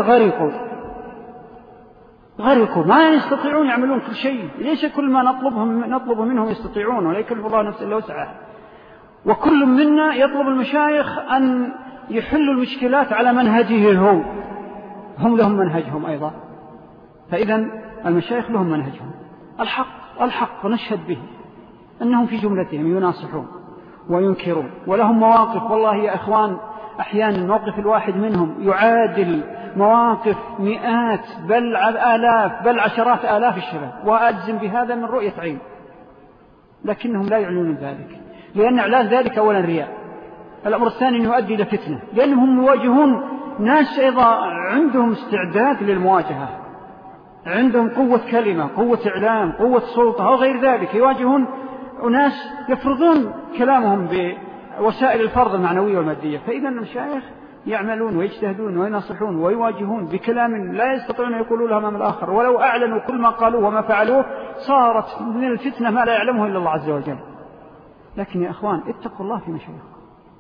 غرقوا ما يستطيعون يعملون كل شيء. ليس كل ما نطلب منهم يستطيعون، ولا يكلف الله نفسا إلا وسعها. وكل منا يطلب المشايخ أن يحلوا المشكلات على منهجه هو، هم لهم منهجهم أيضا. فإذا المشايخ لهم منهجهم الحق ونشهد به أنهم في جملتهم يناصحون وينكرون، ولهم مواقف والله يا إخوان أحيانا الموقف الواحد منهم يعادل مواقف مئات بل آلاف بل عشرات آلاف الشباب، وأجزم بهذا من رؤية عين. لكنهم لا يعلنون ذلك، لأن إعلان ذلك أولا رياء. الأمر الثاني أنه يؤدي إلى فتنة، لأنهم يواجهون ناس أيضا عندهم استعداد للمواجهة، عندهم قوة كلمة، قوة إعلام، قوة سلطة أو غير ذلك. يواجهون ناس يفرضون كلامهم بوسائل الفرض المعنوية والمادية. فإذا المشايخ يعملون ويجتهدون وينصحون ويواجهون بكلام لا يستطيعون أن يقولوا له أمام الآخر، ولو أعلنوا كل ما قالوه وما فعلوه صارت من الفتنة ما لا يعلمه إلا الله عز وجل. لكن يا أخوان اتقوا الله في مشايخكم.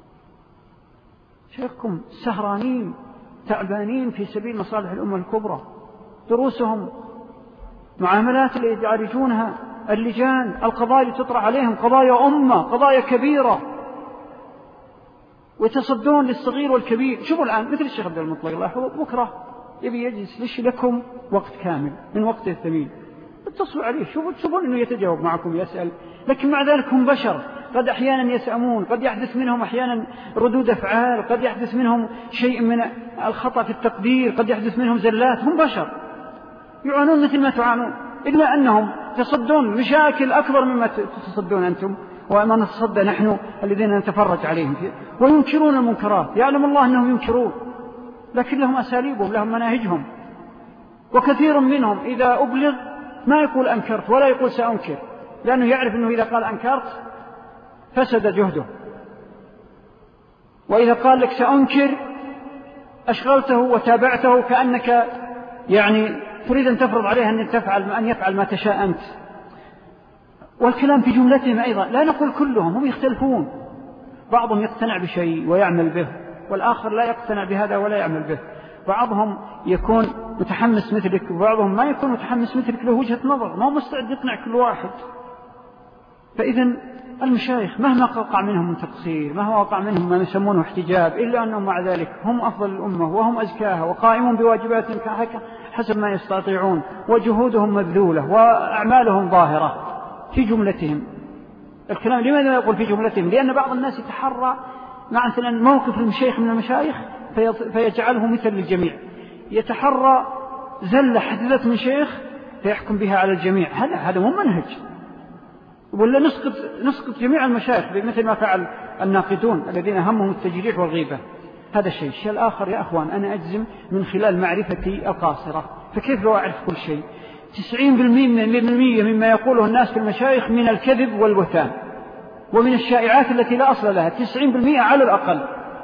شيخكم سهرانين تعبانين في سبيل مصالح الأمة الكبرى، دروسهم معاملات اللي يعالجونها، اللجان، القضايا اللي تطرح عليهم قضايا أمة، قضايا كبيرة، ويتصدون للصغير والكبير. شوفوا الآن مثل الشيخ عبد المطلق الله يحفظه، بكرة يبي يجلس لكم وقت كامل من وقته الثمين، اتصلوا عليه تشوفون أنه يتجاوب معكم يسأل. لكن مع ذلك هم بشر، قد أحيانا يسأمون، قد يحدث منهم أحيانا ردود أفعال، قد يحدث منهم شيء من الخطأ في التقدير، قد يحدث منهم زلات. هم بشر يعانون مثل ما تعانون، إلا أنهم يصدون مشاكل أكبر مما تصدون أنتم وما نتصدى نحن الذين نتفرج عليهم فيه. وينكرون المنكرات، يعلم الله أنهم ينكرون، لكن لهم أساليبهم، لهم مناهجهم. وكثير منهم إذا أبلغ ما يقول أنكرت ولا يقول سأنكر، لأنه يعرف أنه إذا قال أنكرت فسد جهده، وإذا قال لك سأنكر أشغلته وتابعته، كأنك يعني تريد أن تفرض عليه أن يفعل ما تشاء أنت. والكلام في جملتهم أيضا، لا نقول كلهم، هم يختلفون، بعضهم يقتنع بشيء ويعمل به، والآخر لا يقتنع بهذا ولا يعمل به. بعضهم يكون متحمس مثلك، وبعضهم ما يكون متحمس مثلك، له وجهة نظر، ما هو مستعد يقنع كل واحد. فإذا المشايخ مهما وقع منهم من تقصير، مهما وقع منهم ما يسمونه احتجاب، إلا أنهم مع ذلك هم أفضل الأمة وهم أزكاها، وقائمون بواجباتهم حسب ما يستطيعون، وجهودهم مبذولة وأعمالهم ظاهرة في جملتهم. الكلام لماذا يقول في جملتهم؟ لأن بعض الناس يتحرى مثلا موقف المشايخ من المشايخ فيجعله مثل للجميع، يتحرى زلة حدثت من شيخ فيحكم بها على الجميع. هذا مو منهج. ولا نسقط جميع المشايخ مثل ما فعل الناقدون الذين همهم التجريح والغيبة. هذا الشيء. الشيء الآخر يا أخوان، أنا أجزم من خلال معرفتي القاصرة، فكيف لو أعرف كل شيء؟ 90% مما يقوله الناس في المشايخ من الكذب والبهتان ومن الشائعات التي لا أصل لها، 90% على الأقل.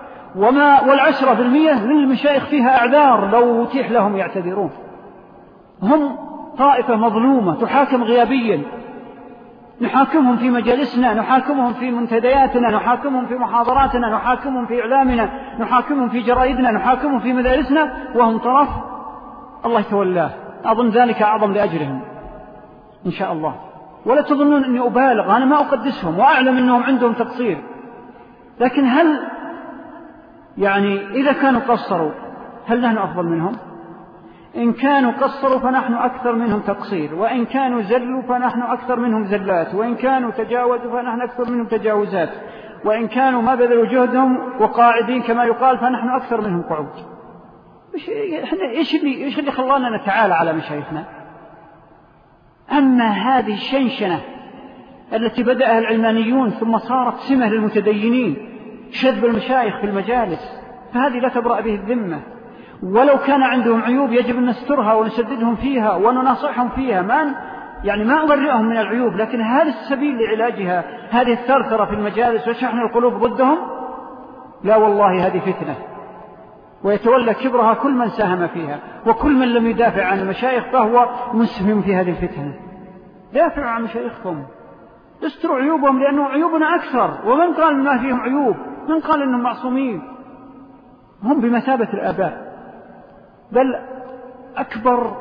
وال10% للمشايخ فيها أعذار لو أتيح لهم يعتذرون. هم طائفة مظلومة تحاكم غيابيا، نحاكمهم في مجالسنا، نحاكمهم في منتدياتنا، نحاكمهم في محاضراتنا، نحاكمهم في إعلامنا، نحاكمهم في جرائدنا، نحاكمهم في مدارسنا، وهم طرف الله يتولاه. أظن ذلك أعظم لأجرهم إن شاء الله. ولا تظنون أني أبالغ، أنا ما أقدسهم وأعلم أنهم عندهم تقصير، لكن هل يعني إذا كانوا قصروا هل نحن أفضل منهم؟ إن كانوا قصروا فنحن أكثر منهم تقصير، وإن كانوا زلوا فنحن أكثر منهم زلات، وإن كانوا تجاوزوا فنحن أكثر منهم تجاوزات، وإن كانوا ما بذلوا جهدهم وقاعدين كما يقال فنحن أكثر منهم قعود. إيش اللي خلانا نتعالى على مشايخنا؟ أما هذه الشنشنة التي بدأها العلمانيون ثم صارت سمة للمتدينين، شذب المشايخ في المجالس، فهذه لا تبرأ به الذمة. ولو كان عندهم عيوب يجب أن نسترها ونسددهم فيها ونناصحهم فيها، ما أبرئهم من العيوب، لكن هذا السبيل لعلاجها، هذه الثرثرة في المجالس وشحن القلوب ضدهم، لا والله هذه فتنة، ويتولى كبرها كل من ساهم فيها، وكل من لم يدافع عن المشايخ فهو مسهم في هذه الفتنة. دافعوا عن مشايخكم، استروا عيوبهم، لأنه عيوبنا أكثر، ومن قال ما فيهم عيوب؟ من قال أنهم معصومين؟ هم بمثابة الآباء، بل أكبر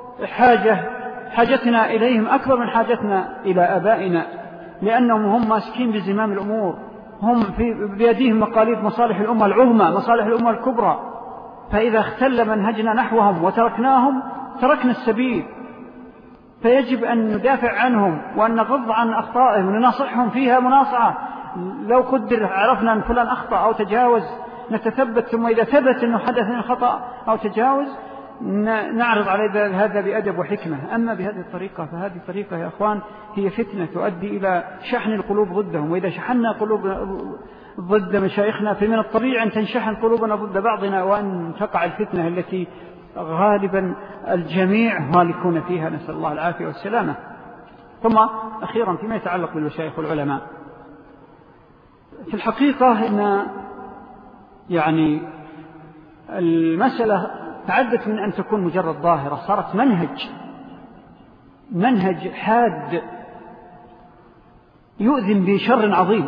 حاجتنا إليهم أكبر من حاجتنا إلى آبائنا، لأنهم هم ماسكين بزمام الأمور، هم بيديهم مقاليد مصالح الأمة العظمى، مصالح الأمة الكبرى، فإذا اختل منهجنا نحوهم وتركناهم تركنا السبيل، فيجب أن ندافع عنهم وأن نغض عن أخطائهم ونناصحهم فيها مناصعة. لو قدر عرفنا أن فلان أخطأ أو تجاوز نتثبت، ثم إذا ثبت أنه حدث من خطأ أو تجاوز نعرض على هذا بأدب وحكمة. أما بهذه الطريقة فهذه الطريقة يا أخوان هي فتنة تؤدي إلى شحن القلوب ضدهم، وإذا شحنا قلوب ضد مشايخنا فمن الطبيعي أن تنشحن قلوبنا ضد بعضنا، وأن تقع الفتنة التي غالبا الجميع هالكون فيها، نسأل الله العافية والسلامة. ثم أخيرا فيما يتعلق بالمشايخ والعلماء، في الحقيقة إن المسألة تعدت من أن تكون مجرد ظاهرة، صارت منهج حاد يؤذن بشر عظيم،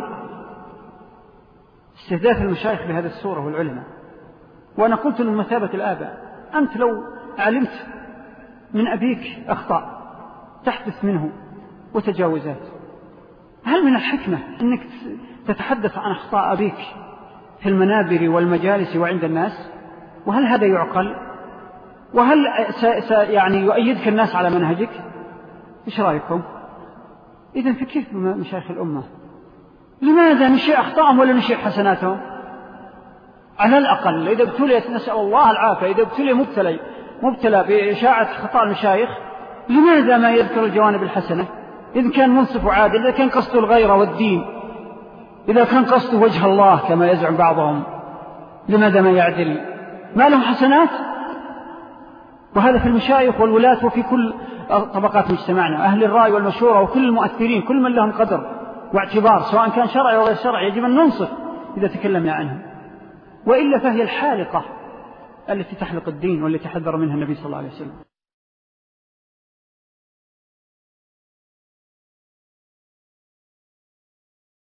استهداف المشايخ بهذه الصورة والعلماء. وأنا قلت من مثابة الآباء، أنت لو علمت من أبيك أخطاء تحدث منه وتجاوزات، هل من الحكمة أنك تتحدث عن أخطاء أبيك في المنابر والمجالس وعند الناس؟ وهل هذا يعقل؟ وهل يؤيدك الناس على منهجك؟ إيش رأيكم؟ إذن فكيف بمشايخ الأمة؟ لماذا نشيء أخطاءهم ولا نشيء حسناتهم؟ على الأقل إذا ابتليت، نسأل الله العافية، إذا ابتلي مبتلى بإشاعة خطأ المشايخ، لماذا ما يذكر الجوانب الحسنة؟ إذا كان منصف وعادل، إذا كان قصده الغيرة والدين، إذا كان قصده وجه الله كما يزعم بعضهم، لماذا ما يعدل؟ ما لهم حسنات؟ وهذا في المشايخ والولاة وفي كل طبقات مجتمعنا، أهل الرأي والمشورة وكل المؤثرين، كل من لهم قدر واعتبار سواء كان شرعي أو غير شرعي، يجب أن ننصف إذا تكلمنا عنهم، وإلا فهي الحالقة التي تحلق الدين والتي حذر منها النبي صلى الله عليه وسلم.